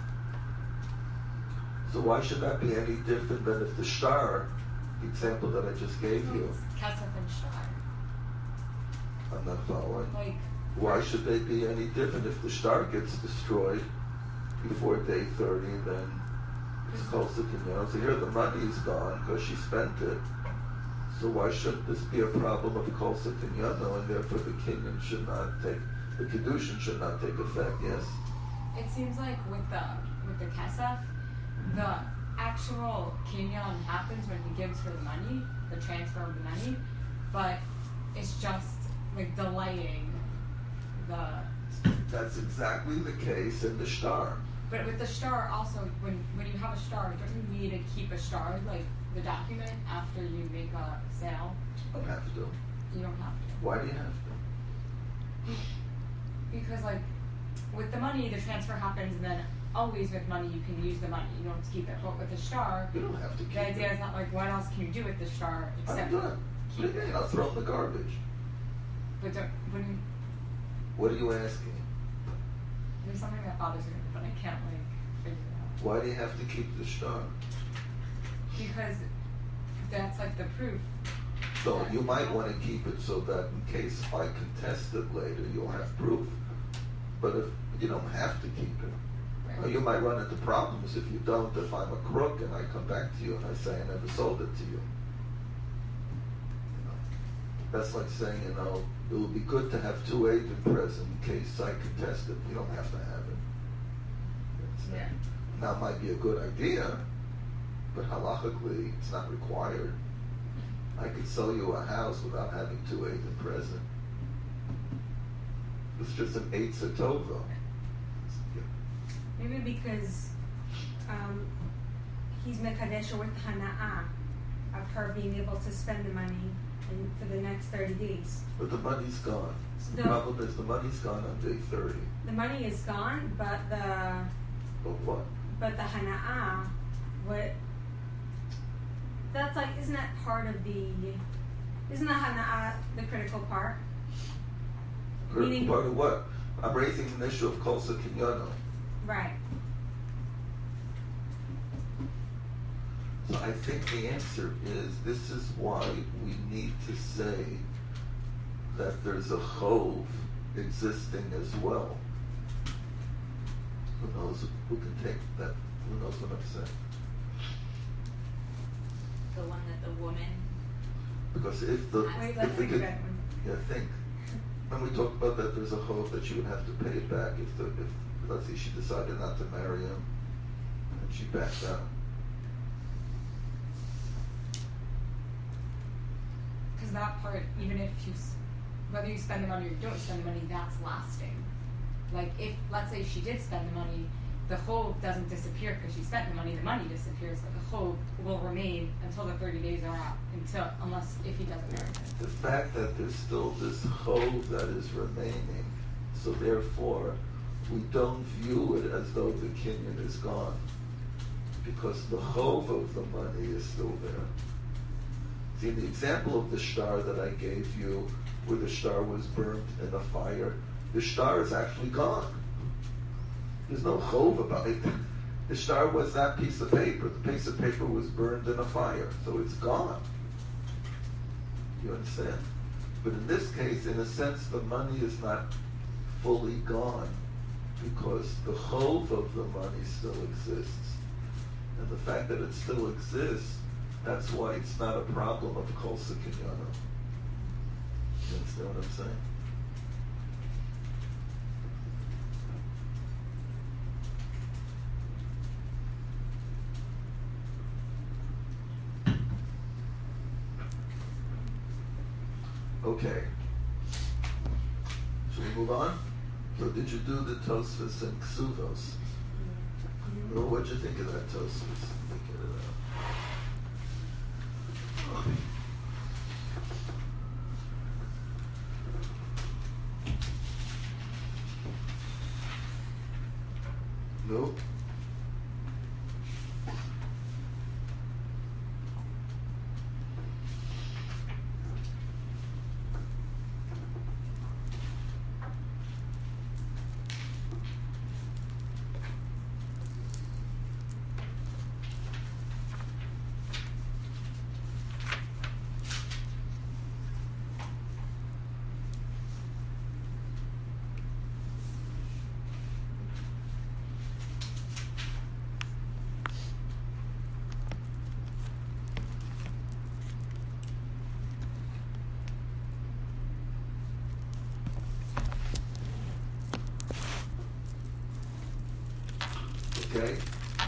C: So why should that be any different than if the shtar, the example that I just gave you?
D: Kesef and shtar.
C: I'm not following.
D: Like,
C: why should they be any different if the shtar gets destroyed before day 30? Then it's called kinyano. So here the money is gone because she spent it. So why should this be a problem of kol kinyano, and therefore the kinyan should not take, the kedushin should not take effect? Yes.
D: it seems like with the kesef, the actual kinyan happens when he gives her the money, the transfer of the money, but it's just like delaying the.
C: That's exactly the case in the shtar.
D: But with the shtar also, when you have a shtar, don't you need to keep a shtar, like the document, after you make a sale?
C: You don't have to.
D: You don't have to.
C: Why do you have to?
D: Because like with the money, the transfer happens, and then always with money you can use the money. You don't have to keep it. But with the shtar,
C: You don't have to keep
D: the idea
C: it.
D: is not like what else can you do with the shtar
C: I'm
D: except
C: done.
D: keep it.
C: I'll throw it in the garbage.
D: But when
C: What are you asking?
D: there's something that bothers me, but I can't like figure it out.
C: Why do you have to keep the shtar?
D: Because that's like the proof.
C: So you might want to keep it so that in case I contest it later, you'll have proof. But if you don't have to keep it,
D: Right.
C: you might run into problems if you don't. If I'm a crook and I come back to you and I say I never sold it to you, that's like saying, it would be good to have two agents present in case I contest it. You don't have to have it.
D: Yeah.
C: Now, it might be a good idea, but halachically, it's not required. I could sell you a house without having two agents present. It's just an eitzah tova.
B: Maybe because he's mekadesh with hana'ah of her being able to spend the money for the next 30 days.
C: But the money's gone. The
B: No.
C: problem is the money's gone on day 30.
B: The money is gone, but the
C: But what?
B: hana'ah, that's like, isn't that part of isn't the hana'ah the critical part? Meaning-
C: Part of what? I'm raising an issue of kol kinyano.
B: Right.
C: So I think the answer is, this is why we need to say that there's a chov existing as well. Who knows who can take that? Who knows what I'm saying?
E: The one that the woman.
C: Because if the
B: Wait,
C: if
B: let's
C: we
B: think
C: could,
B: about one.
C: yeah, think. When we talked about that, there's a chov that she would have to pay it back if let's say she decided not to marry him and she backed out.
D: Because that part, even if whether you spend the money or you don't spend the money, that's lasting. Like if, let's say she did spend the money, the chov doesn't disappear because she spent the money disappears, but the chov will remain until the 30 days are out, unless if he doesn't marry her.
C: The fact that there's still this chov that is remaining, so therefore we don't view it as though the kinyan is gone, because the chov of the money is still there. See, in the example of the shtar that I gave you, where the shtar was burnt in a fire, the shtar is actually gone. There's no chov about it. The shtar was that piece of paper. The piece of paper was burned in a fire, so it's gone. You understand? But in this case, in a sense, the money is not fully gone because the chov of the money still exists. And the fact that it still exists, that's why it's not a problem of kol sekinyana. You understand what I'm saying? Okay. Should we move on? So did you do the Tosfos and Ksuvos? Well, what'd you think of that Tosfos? Let me get it out. Nope. Okay.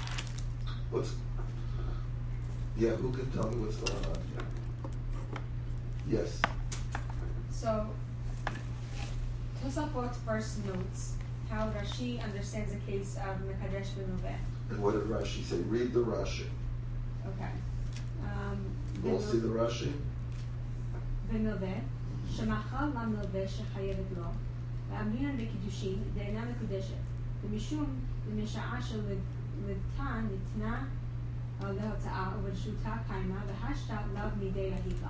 C: Who can tell me what's going on here? Yes.
B: So, Tosafot first notes how Rashi understands the case of Mekadesh B'Noveh.
C: And what did Rashi say? Read the Rashi.
B: Okay.
C: You all see the Rashi?
B: B'Noveh, שמאכל למלווה שחייבת לו, ואמרינן בקידושין דאינה מקודשת, ומשום במשעה שלבתן ניתנה להוצאה וברשותה קיימה, והשתה לאו מידי להיבה.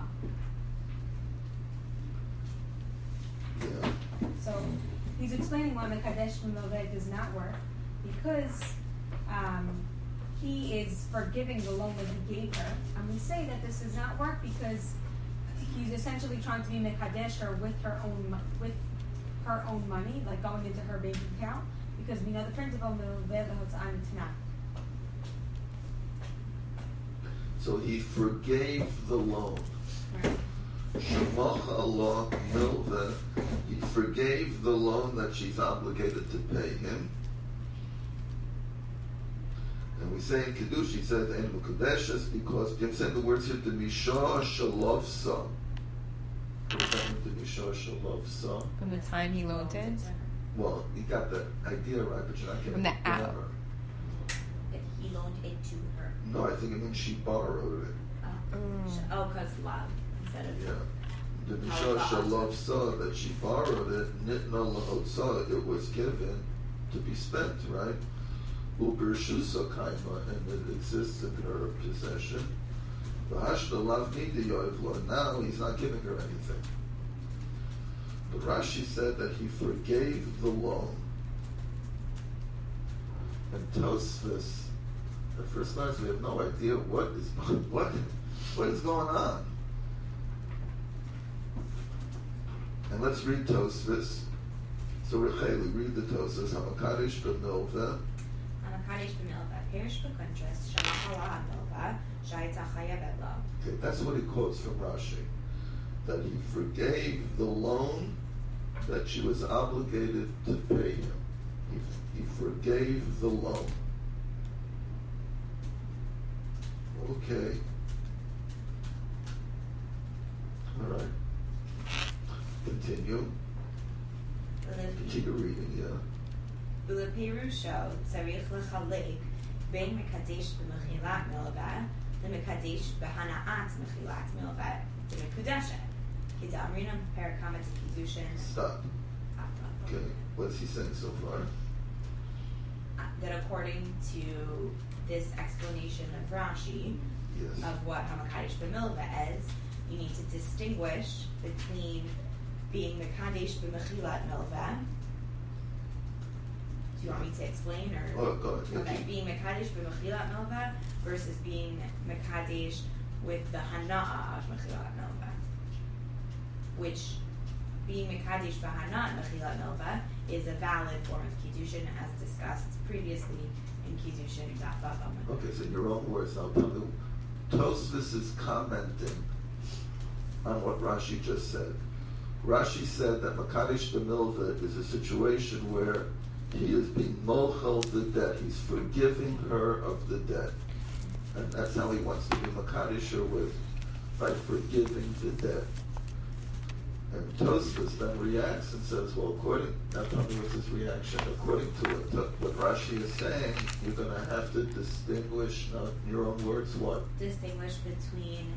C: Yeah.
B: So he's explaining why Mekadesh B'Noveh does not work, because he is forgiving the loan that he gave her. And we say that this does not work because he's essentially trying to be Mekadesh her with her own money, like going into her bank account, because we know the principle Milveh L'Hotzah Nitna.
C: So he forgave the loan.
B: Right.
C: Shemach Allah Milveh, he forgave the loan that she's obligated to pay him. And we say in Kiddush, he said, Ein Mekudeshes, because Jim said the words here, Demisha Shalovsa. What does that mean, Demisha Shalovsa?
A: From the time he loaned it?
C: Well, you got the idea right, but you're not getting
A: From the
C: grammar.
A: app.
E: That he loaned it to her.
C: No, I think it means she borrowed it.
E: Because love instead of
C: Yeah. Demisha Shalovsa, that she borrowed it, Nitna L'Hotzah, it was given to be spent, right? Ubershusa kaima, and it exists in her possession. V'hashda lav nida yoivla. Now he's not giving her anything. But Rashi said that he forgave the loan. And Tosfos, at first glance, we have no idea what is going on. And let's read Tosfos. So Recheli, read the Tosfos. Hamakadosh B'Milveh.
E: Hamakadosh B'Milveh. Pirish B'Kuntras. Shemachala Milveh. Shayitza Chayavet Lo.
C: Okay, that's what he quotes from Rashi. That he forgave the loan that she was obligated to pay him. He forgave the loan. Okay. All right. Continue. Continue reading, yeah.
E: ולפירושו צריך לחלק בין מקדש במחילת מלווה למקדש בהנאת מחילת מלווה למקודשת. כי דאמרינן בפרק כמה קידושין.
C: Stop. Okay. What's he saying so far?
E: That according to this explanation of Rashi,
C: Yes.
E: of what Hamakadosh B'Milveh is, you need to distinguish between being Mekadesh b'mechilat milveh. Do you want me to explain or?
C: Oh, go ahead.
E: Okay, being Mekadesh b'mechilat milveh versus being Mekadesh with the Hana'ah of Mechilat milveh. Which, being Mekadesh b'Hana'ah Mechilat milveh is a valid form of Kiddushin as discussed previously in Kiddushin Daf Vav Amud.
C: Okay, so in your own words, now tell me, Tosfos is commenting on what Rashi just said. Rashi said that Mekadesh b'milveh is a situation where he is being mochel the debt. He's forgiving her of the debt. And that's how he wants to be Mekadesh her with, by forgiving the debt. And Tosfos then reacts and says, well, now tell me what's his reaction. According to what Rashi is saying, you're going to have to distinguish, now in your own words, what?
E: Distinguish between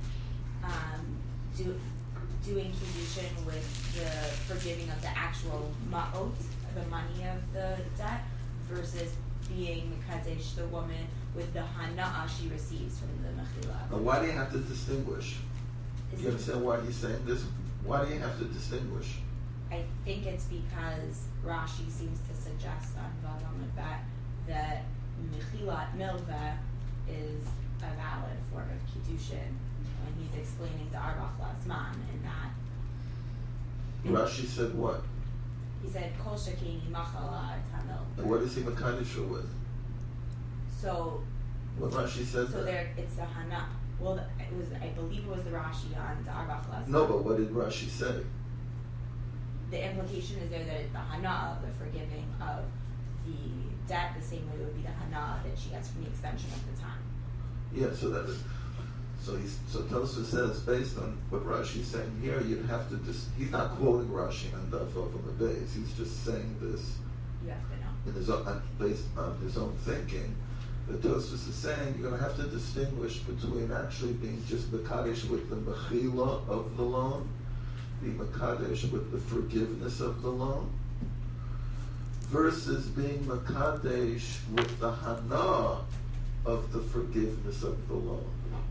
E: doing Kiddushin with the forgiving of the actual ma'ot, the money of the debt, versus being Mekadesh, the woman, with the hana'ah she receives from the mechila.
C: Now, why do you have to distinguish? Do you understand why he's saying this? Why do you have to distinguish?
E: I think it's because Rashi seems to suggest on Vav Amud that mechilat milveh is a valid form of Kiddushin, when he's explaining the Arbach Lasman in that.
C: Rashi said what?
E: He said, Kol shekeni machala tamil.
C: And what is he Mekadesh her with?
E: So,
C: What Rashi said
E: so
C: that?
E: there, it's the Hana. Well, it was, I believe it was the Rashi on the Arbach Lasman.
C: No, but what did Rashi say?
E: The implication is there that it's the Hana of the forgiving of the debt, the same way it would be the Hana that she gets from the extension of the time.
C: Yeah, so that is, so Tosfos says, based on what Rashi is saying here, you'd have to he's not quoting Rashi on Daf Vav Amud Beis. He's just saying this
E: You have to know.
C: in his own, based on his own thinking. That Tosfos is saying you're going to have to distinguish between actually being just Mekadesh with the mechila of the loan, being Mekadesh with the forgiveness of the loan, versus being Mekadesh with the hana of the forgiveness of the loan.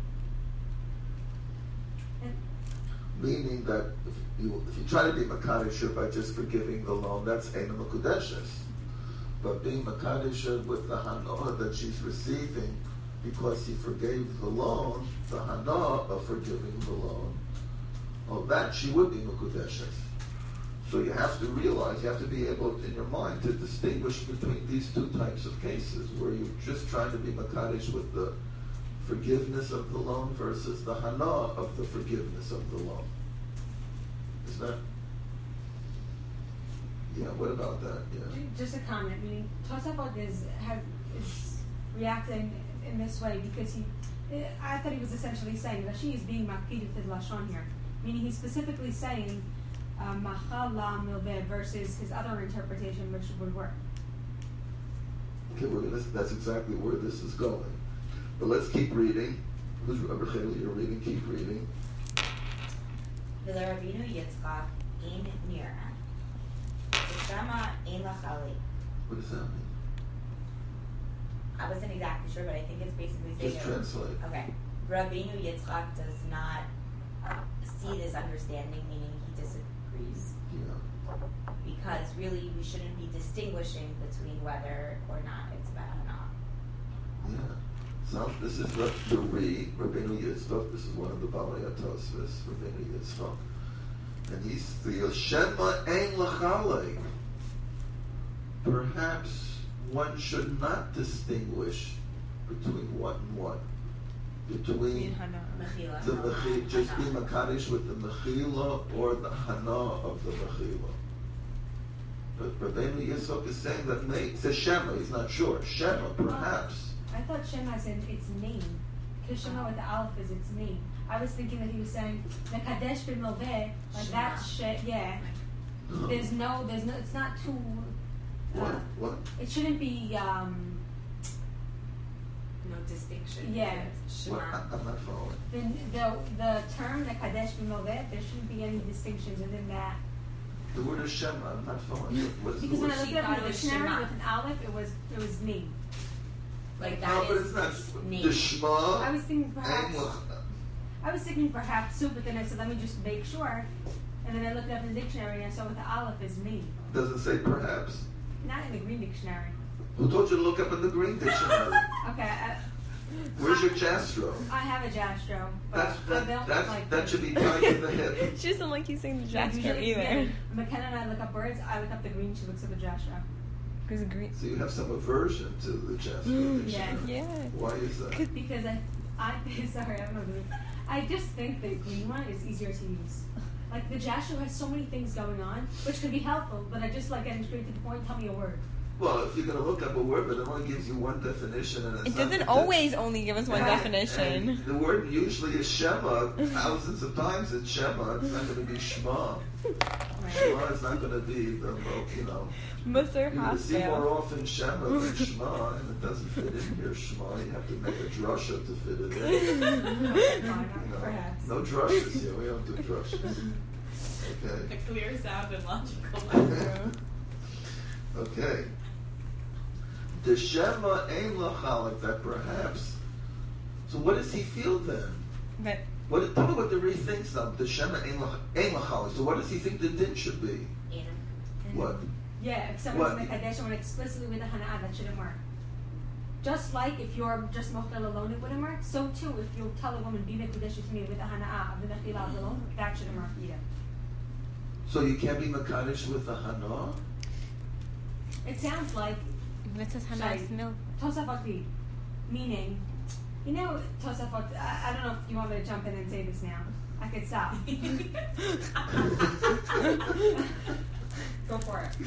C: Meaning that if you try to be Mekadesh by just forgiving the loan, that's Eina Mekudeshes. But being Mekadesh with the hana that she's receiving because he forgave the loan, the hana of forgiving the loan, that she would be Mekudeshes. So you have to realize, you have to be able in your mind to distinguish between these two types of cases, where you're just trying to be Mekadesh with the forgiveness of the loan versus the hana of the forgiveness of the loan. Is that? Yeah, what about that? Yeah.
B: Just a comment, meaning Tosafot is reacting in this way because I thought he was essentially saying that she is being makpid with lashon here, meaning he's specifically saying machala milveh versus his other interpretation, which would work.
C: Okay, that's exactly where this is going. But let's keep reading. Who's Rachel? You're reading. Keep reading.
E: V'lerabinu Yitzchak ein nira. V'shama ein lachali.
C: What does that mean?
E: I wasn't exactly sure, but I think it's basically saying.
C: Just translate.
E: Okay. Rabbeinu Yitzchak does not see this understanding, meaning he disagrees.
C: Yeah.
E: Because really, we shouldn't be distinguishing between whether or not it's bad or not.
C: Yeah. So this is Rabbeinu Yitzchak. This is one of the Balei Tosfos, Rabbeinu Yitzchak, and he's the Shema Ein Lachalei. Perhaps one should not distinguish between what and what. Between
E: Mechila.
C: the mechila, just be Mekadesh with the mechila or the hana of the mechila. But Rabbeinu Yitzchak is saying that it's a Shema. He's not sure. Shema, perhaps.
B: I thought Shema is in its name. Because Shema with the aleph is its name. I was thinking that he was saying Mekadesh b'milveh, like that's yeah. There's no, it's not too.
C: What?
B: It shouldn't be.
E: No distinction.
B: Yeah.
E: It's
C: What?
E: Shema.
C: I'm not following.
B: The term Mekadesh b'milveh, there shouldn't be any distinctions within that.
C: The word is Shema. I'm not following. What is the
B: Because when
C: word?
B: I looked
E: She
B: at
E: thought
B: the
E: it was
B: dictionary
E: Shema.
B: with an aleph, it was name.
E: Like
C: No,
E: that
C: but
E: is
C: it's not.
E: name.
C: The Shema.
B: I was thinking
C: Ein
B: perhaps.
C: Lach-
B: I was thinking perhaps too, but then I said let me just make sure, And then I looked it up in the dictionary and I saw what the aleph is me.
C: Doesn't say perhaps.
B: Not in the green dictionary.
C: Who told you to look up in the green dictionary?
B: Okay,
C: Where's your Jastro?
B: I have a Jastro, but
C: That should be tied to the hip.
A: She doesn't like you saying the
B: Yeah,
A: Jastro
B: usually,
A: either.
B: yeah, McKenna and I look up birds. I look up the green. She looks up the Jastro.
A: Because green.
C: So you have some aversion to the Jastro
B: Yeah.
C: dictionary.
A: Yeah.
C: Why is that?
B: Because I sorry, I'm not really. I just think the green one is easier to use. Like the Jastro has so many things going on, which can be helpful, but I just like getting straight to the point. Tell me a word.
C: Well, if you're going to look up a word, but it only gives you one definition, and it's
A: It
C: not
A: doesn't
C: the
A: always only give us one
B: Right.
A: definition.
C: And the word usually is Shema. Thousands of times it's Shema. It's not going to be Shema. Shema is not going to be the,
A: Musar
C: you're going to see more
A: Haskel.
C: often Shema than Shema, and it doesn't fit in here, Shema. You have to make a drasha to fit it in.
B: Perhaps.
C: No drushes here. We don't do drushes.
E: The
C: Okay.
E: clear sound and logical.
C: Okay. The Shema ain't lachalik, that perhaps. So what does he feel then?
A: But
C: Tell me what the Re thinks now. The Shema ain't lachalik. So what does he think the din should be? What?
B: Yeah, if someone's
C: What?
B: mekadesh one explicitly with a hana'ah, that shouldn't work. Just like if you're just mochel alone, it wouldn't work. So too, if you tell a woman be mekadesh to me with a hana'ah of the mechila alone, that shouldn't work either.
C: So you can't be makadosh with a hana?
B: It sounds like
A: it says
B: Sorry.
A: Hanas milk.
B: Tosafot, meaning, Tosafot. I don't know if you want me to jump in and say this now. I could stop. Go for it.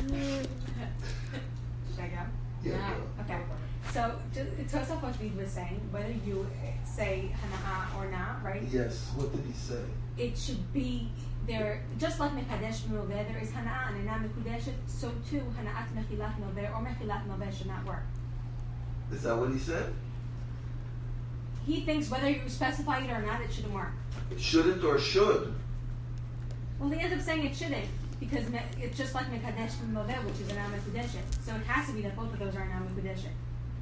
B: Should I go?
C: Yeah.
B: Okay. So Tosafot was saying whether you say hana'ah or not, right?
C: Yes. What did he say?
B: It should be there, just like mekadesh milveh, there is hana'ah and ina mekudeshet. So too, hana'at mechilat milveh or mechilat milveh should not work.
C: Is that what he said?
B: He thinks whether you specify it or not, it shouldn't work.
C: It shouldn't or should?
B: Well, he ends up saying it shouldn't because it's just like mekadesh milveh, which is ina mekudeshet. So it has to be that both of those are ina mekudeshet.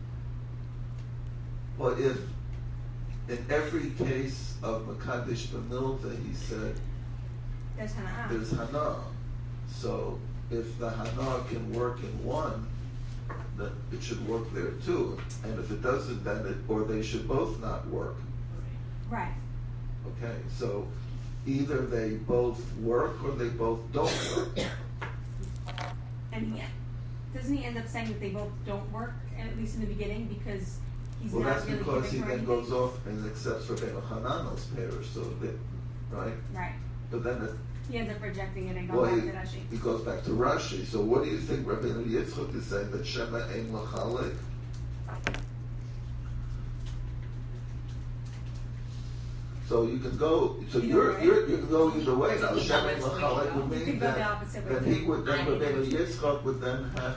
C: Well, if in every case of makadosh b'milveh, he said
B: There's hana'ah.
C: there's hana. So if the hana can work in one, then it should work there too. And if it doesn't, then or they should both not work.
B: Right.
C: Okay, so either they both work or they both don't work.
B: And doesn't he end up saying that they both don't work, at least in the beginning, because he's
C: Well,
B: not
C: that's
B: really
C: because
B: giving
C: he
B: her
C: then
B: anything?
C: goes off and accepts Rabbeinu Hananel's parish, so that, right?
B: Right.
C: But then
B: He ends up rejecting it and
C: well,
B: going back to Rashi.
C: he goes back to Rashi. So what do you think Rabbeinu Yitzchak is saying, that Shema ein lachalik? So you can go. So you can go either way now. Shema ein lachalik would
B: You
C: mean
B: can go the
C: that
B: opposite way.
C: that he would then Rabbeinu Yitzchak would then have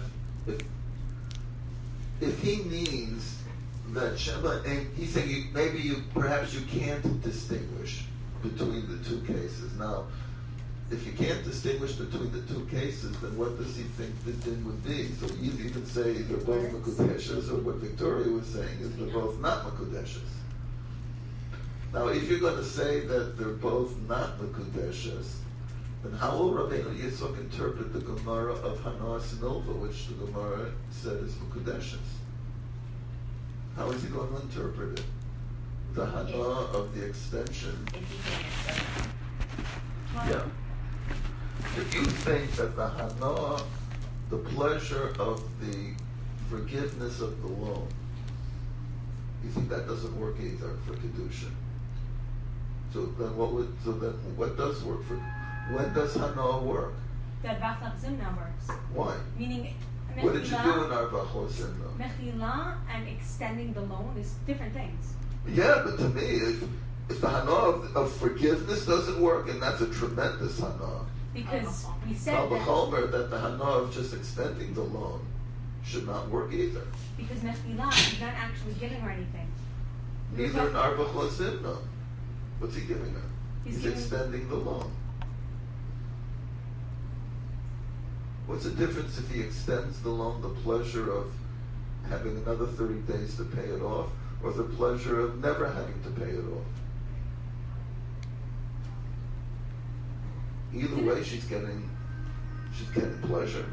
C: if he means that Shema ein, he's saying perhaps you can't distinguish between the two cases. Now, if you can't distinguish between the two cases, then what does he think the din would be? So you can say they're both Makudeshes, or what Victoria was saying is they're both not Makudeshes. Now, if you're going to say that they're both not Makudeshes, then how will Rabbeinu Yitzchak interpret the Gemara of Hanas Milva, which the Gemara said is Makudeshes? How is he going to interpret it? The Hana of the extension.
E: If you think it's
C: Yeah. If you think that the Hana, the pleasure of the forgiveness of the loan, you think that doesn't work either for Kedusha. So then what does work for, when does Hana work?
B: That Bachlach Zimna works.
C: Why?
B: Meaning,
C: What did you do in Arba Chosimna?
B: Mechila and extending the loan is different things.
C: Yeah, but to me, if the Hana of forgiveness doesn't work, and that's a tremendous Hana,
B: Because we said
C: Al
B: that,
C: B'chomer, that the Hana of just extending the loan should not work either.
B: because Mechila, he's not actually giving her anything.
C: Neither in Arba Chosimna. What's he giving her?
B: He's
C: He's
B: giving-
C: extending the loan. What's the difference if he extends the loan, the pleasure of having another 30 days to pay it off, or the pleasure of never having to pay it off? Either way, she's getting pleasure.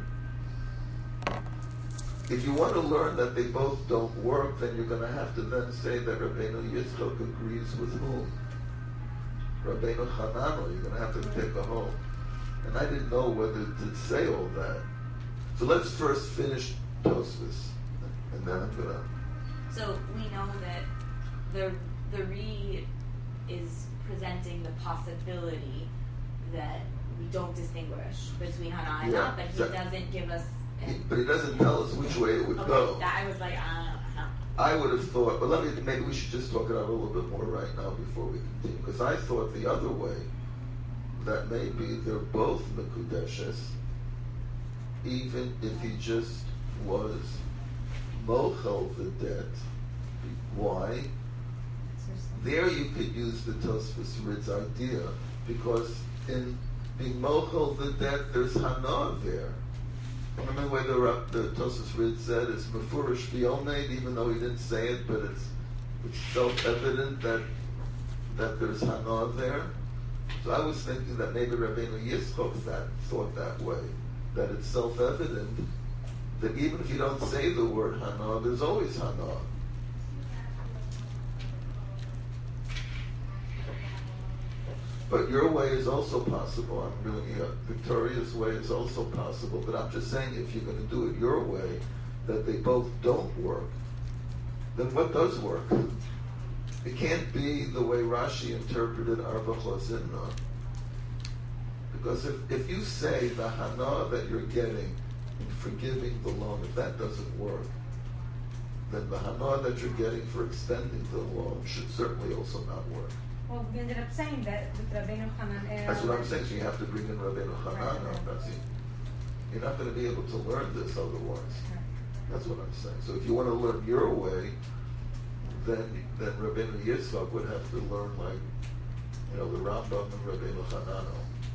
C: If you want to learn that they both don't work, then you're going to have to then say that Rabbeinu Yitzchok agrees with whom? Rabbeinu Hanano. You're going to have to take a home. And I didn't know whether to say all that. So let's first finish Tosfos, and then I'm going to...
E: So we know that the Re is presenting the possibility that we don't distinguish between Hana and Not, but he doesn't give us...
C: But he doesn't tell us which way it would go.
E: That I was like, I don't know.
C: I would have thought, but maybe we should just talk it out a little bit more right now before we continue, because I thought the other way, that maybe they're both Mekudeshes, even if he just was Mochel the debt. Why? There you could use the Tosfos Rid's idea, because in being Mochel the debt, there's Hana there. Remember where the Tosfos Rid said it's Mefurish V'Omed, even though he didn't say it, but it's self-evident that there's Hana there. So I was thinking that maybe Rabbeinu Yitzchok thought that way, that it's self-evident that even if you don't say the word Hana, there's always Hana. But your way is also possible. I'm doing it. Victoria's way is also possible. But I'm just saying, if you're going to do it your way, that they both don't work, then what does work? It can't be the way Rashi interpreted Arba Chosinna. Because if you say the Hana that you're getting in forgiving the loan, if that doesn't work, then the Hana that you're getting for extending the loan should certainly also not work.
B: Well, we ended up saying that with Rabbeinu Hanan.
C: That's what I'm saying. So you have to bring in Rabbeinu Hanan. You're not going to be able to learn this otherwise. That's what I'm saying. So if you want to learn your way, then Rabbeinu Yitzchak would have to learn like, the Rambam and Rabbeinu Hanano.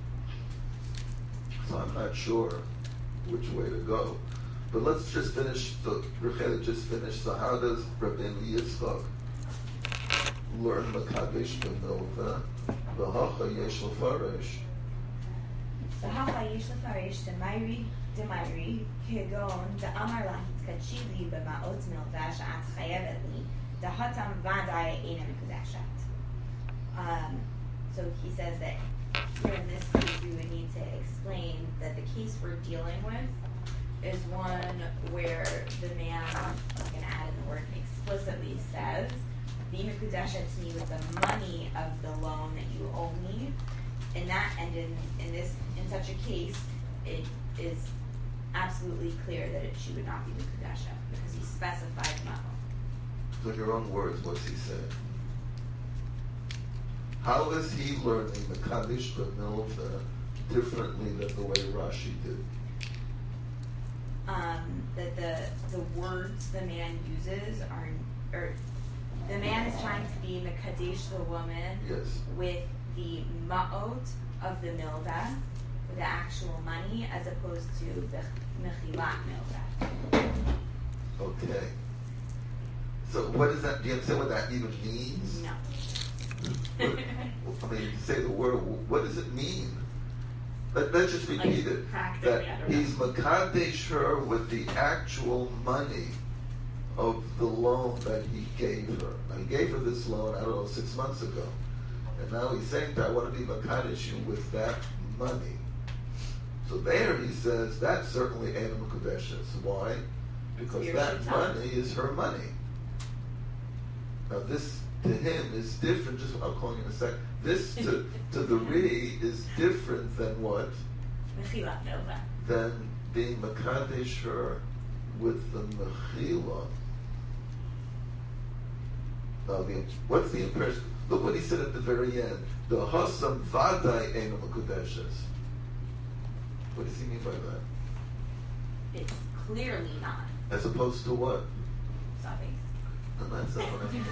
C: So I'm not sure which way to go. But let's just finish. Rechel just finished. So how does Rabbeinu Yitzchak learn Makadesh B'Milva? V'hacha yesh l'farish.
E: V'hacha yesh l'farish D'mayri kegon D'amar la hitkadshi li b'ma'ot milva she'at chayevet li D'hatam v'adai eina mikudeshet. So he says that here in this case we would need to explain that the case we're dealing with is one where the man, I'm going to add in the word, explicitly says, be mikudeshet to me with the money of the loan that you owe me. In such a case, it is absolutely clear that she would not be mikudeshet because he specified ma'o.
C: So in your own words, what's he saying? How is he learning Mekadesh B'Milva differently than the way Rashi did?
E: That the words the man uses the man is trying to be Mekadesh the woman with the ma'ot of the milva, with the actual money, as opposed to the mechilat milva.
C: Okay. So what does that? Do you understand what that even means?
E: No.
C: You say the word. What does it mean? Let's just repeat it. That he's makadesh her with the actual money of the loan that he gave her. Now, he gave her this loan, 6 months ago. And now he's saying that I want to be makadesh you with that money. So there he says, that certainly ain't a mekudeshes. Why? Because that money is her money. Now this, to him, is different, just I'll call you in a sec. This to the Ri is different than what? Than being makadesh her with the mechila. Now, what's the impression? Look what he said at the very end. The hasam vaday eino mekudeshes. What does he mean by that?
E: It's clearly not.
C: As opposed to what?
E: Sorry.
C: And that's not what I mean.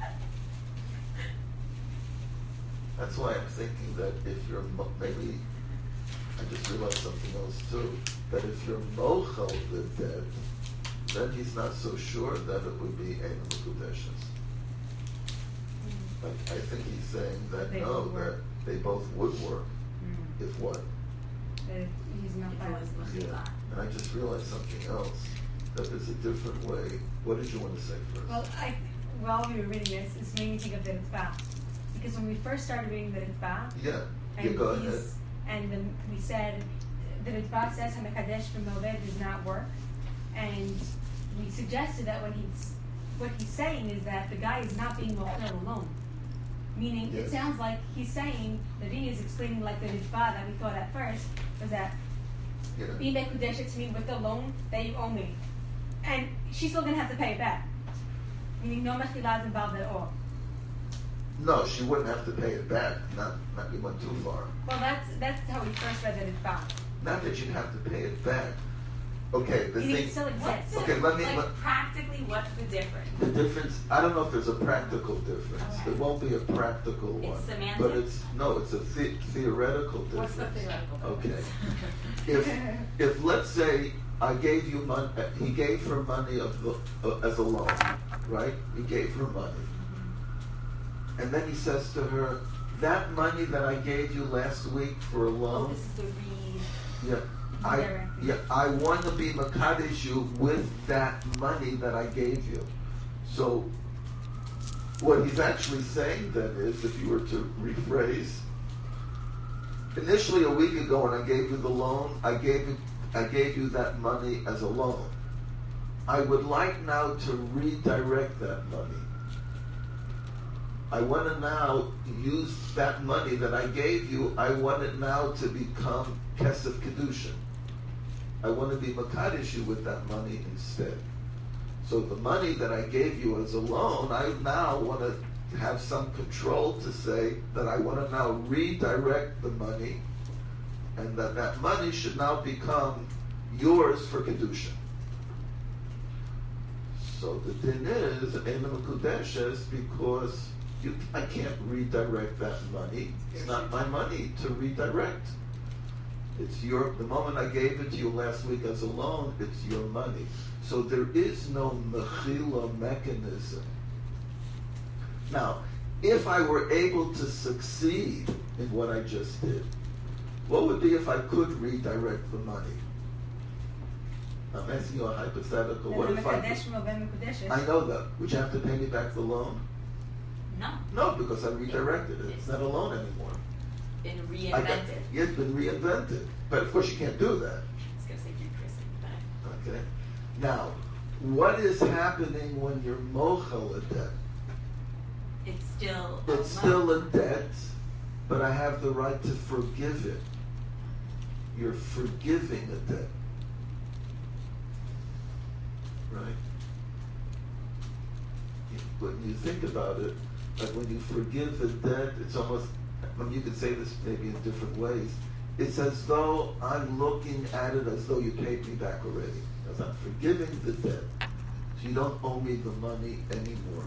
C: That's why I'm thinking that if you're maybe, I just realized something else too. That if you're mochel the dead, then he's not so sure that it would be eino mekudeshes. Like, I think he's saying that that they both would work. If what?
B: He's not
E: If it was mechila.
C: And I just realized something else. That there's a different way. What did you want to say first?
B: Well, while we were reading this, it's made me think of the Ritzvah. Because when we first started reading the Ritzvah,
C: Yeah, go ahead.
B: And then we said, the Ritzvah says Hamekadesh v'Moved does not work. And we suggested that what he's saying is that the guy is not being mochel alone. Meaning,
C: Yes.
B: it sounds like he's saying, Ravina is explaining like the Ritzvah that we thought at first, was that be mekudeshet to me with the loan that you owe me. And she's still going to have to pay it back. Meaning no mechila is involved at all.
C: No, she wouldn't have to pay it back. Not we went too far.
B: Well, that's how we first read that it's bound.
C: Not that you'd have to pay it back. Okay, the
B: Meaning
C: thing.
B: it still exists.
C: Okay,
E: Practically, what's the difference?
C: The difference. I don't know if there's a practical difference.
E: Okay.
C: It won't be a practical one.
E: It's semantic?
C: But it's a theoretical difference.
D: What's the theoretical
C: Okay.
D: difference?
C: If let's say I gave you money, he gave her money as a loan, right? He gave her money, and then he says to her, "That money that I gave you last week for a loan,
E: This is the read.
C: I want to be makadesh you with that money that I gave you." So, what he's actually saying then is, if you were to rephrase, initially a week ago when I gave you the loan, I gave you that money as a loan. I would like now to redirect that money. I want to now use that money that I gave you, I want it now to become kesef kedushin. I want to be makadesh you with that money instead. So the money that I gave you as a loan, I now want to have some control to say that I want to now redirect the money, and that money should now become yours for kedushin. So the din is Eina Mekudeshes because I can't redirect that money. It's not my money to redirect. It's the moment I gave it to you last week as a loan, it's your money. So there is no mechila mechanism. Now, if I were able to succeed in what I just did, what would be if I could redirect the money? I'm asking you a hypothetical. What if I know that. Would you have to pay me back the loan?
E: No.
C: No, because I redirected it. It's not a loan anymore.
E: Been reinvented.
C: It's been reinvented. But of course you can't do that.
E: I was going to say rechristened, but
C: Okay. Now, what is happening when you're mochel a debt?
E: it's still
C: It's still a debt, but I have the right to forgive it. You're forgiving a debt. Right? When you think about it, like when you forgive a debt, it's almost, you could say this maybe in different ways, it's as though I'm looking at it as though you paid me back already. As I'm forgiving the debt. So you don't owe me the money anymore.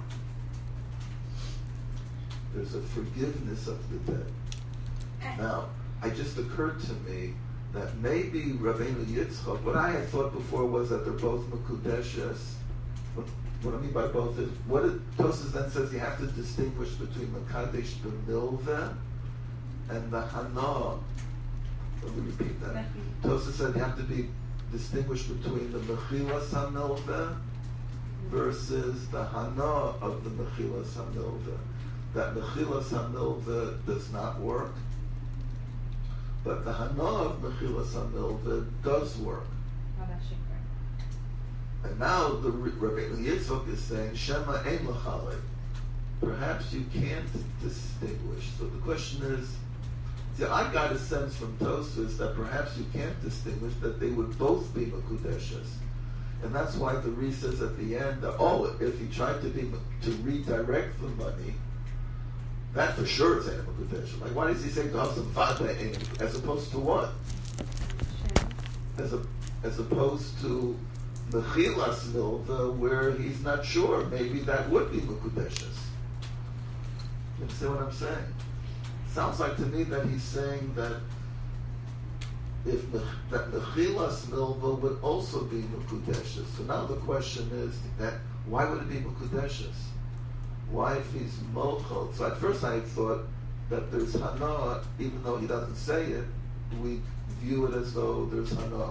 C: There's a forgiveness of the debt. Now, it just occurred to me that maybe Rabbeinu Yitzchak, what I had thought before was that they're both Mekudeshes. What I mean by both is, Tosas then says you have to distinguish between Mekadesh b'milveh and the Hana. Let me repeat that. Tosas said you have to be distinguished between the Mechilas HaMilveh versus the Hana of the Mechilas HaMilveh. That Mechilas HaMilveh does not work, but the Hana of Mechilas HaMilveh does work. And now the Rabbeinu Yitzchak is saying, Shema ein l'chalek. Perhaps you can't distinguish. So the question is, see, I got a sense from Tosfos that perhaps you can't distinguish, that they would both be Mekudeshes. And that's why the Re says at the end, that, if he tried to redirect the money, that for sure is Eina Mekudeshes. Like, why does he say to Hasam Vada as opposed to what? As opposed to Mechilas Milva, where he's not sure. Maybe that would be Mekudeshes. You understand what I'm saying? Sounds like to me that he's saying that that Mechilas Milva would also be Mekudeshes. So now the question is that why would it be Mekudeshes? Why if he's Mochel? So at first I thought that there's Hana, even though he doesn't say it, we view it as though there's hana.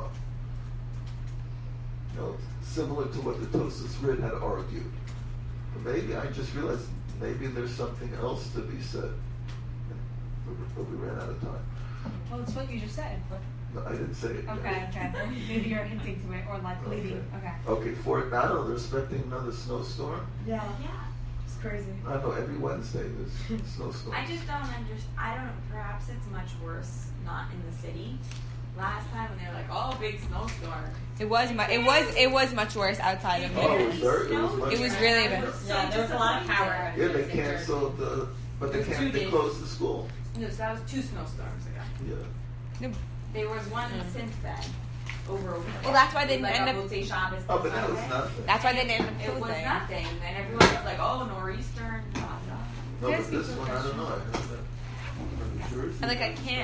C: You know, similar to what the Tosas Rid had argued. But maybe I just realized maybe there's something else to be said. But we ran out of time.
B: Well, it's what you just said. But
C: No, I didn't say it.
B: okay. Maybe you're hinting to it or like leading. Okay.
C: Okay, Fort Battle, they're expecting another snowstorm.
B: Yeah.
E: Yeah.
B: It's crazy.
C: I know every Wednesday there's snowstorm.
E: I just don't understand. I don't know. Perhaps it's much worse not in the city. Last time when they were like, "Oh, big snowstorm."
A: It was much worse outside of
C: Oh,
A: here.
C: it was very, it was much
A: It was really bad.
D: Yeah, there was a lot of power.
C: Yeah, they canceled but
E: It was 2
C: they
E: days.
C: closed the school.
E: No, so that was 2 snowstorms ago.
C: Yeah.
E: There was one since then. Over.
A: Well, that's why they
E: like
A: end
E: a
A: up-
E: Motzei Shabbos
C: Oh, but that was
E: Sunday.
C: nothing.
A: That's why they didn't
E: It
A: close
E: was
A: it.
E: nothing, and everyone was like, "Oh, nor'eastern." Blah, blah.
C: No,
B: Can I
C: but
B: ask
C: this
B: you a
C: one, I don't
B: question?
C: know. I heard that from New Jersey.
A: And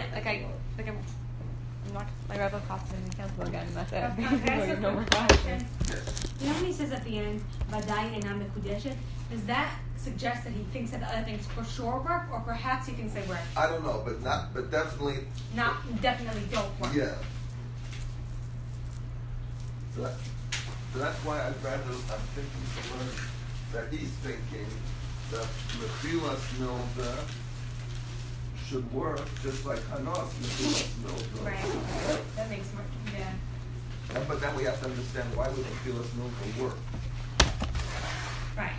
A: I'm not my rebel costume is canceled again. That's it.
B: Okay,
A: No more
B: question.
C: Yes.
B: You know when he says at the end, "Vadai enam mekudeshet," does that suggest that he thinks that the other things for sure work, or perhaps he thinks they work?
C: I don't know, but definitely,
B: Definitely don't work.
C: yeah. So that's why I'm thinking to learn that he's thinking that Mechilas Milda should work just like Hanas Mechilas Milda.
B: Right. That makes more. Yeah.
C: But then we have to understand why would Mechilas Milda work.
B: Right.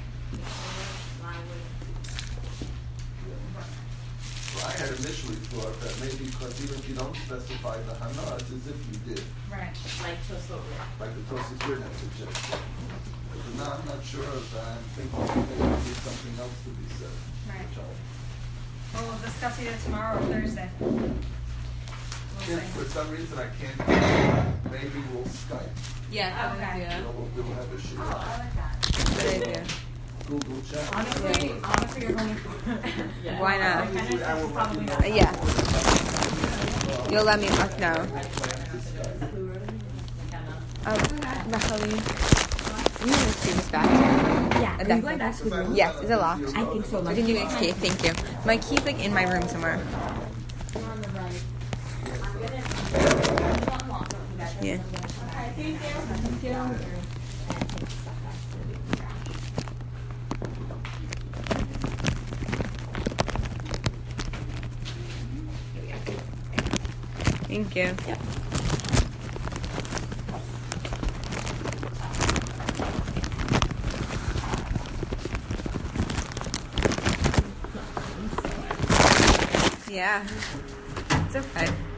C: Well, I had initially thought that maybe because even if you don't specify the Hana, it's as if you did,
B: Right.
E: Like Tosfot Rid.
C: like the Tosas Rid had suggested. But now I'm not sure if I'm thinking maybe there's something else to be said.
B: Right.
C: Which
B: Well, we'll discuss either tomorrow or Thursday. We'll
C: if
B: see.
C: for some reason I can't, maybe we'll Skype.
A: Yeah.
B: Okay.
C: You know, we'll have a share.
E: Oh, I like that.
A: Good idea.
C: Google chat.
B: Honestly, you're going for.
A: Why not?
C: Usually I will let you know.
A: Yeah. You'll let me know.
C: I plan to Skype.
A: Natalie, you need to see this back.
F: Yeah, are you going back to the room?
A: Yes, is it locked?
F: I think so.
A: I think you get key. Thank you. My key's like in my room somewhere.
E: I'm gonna.
A: Yeah. Thank you. Yeah. It's okay.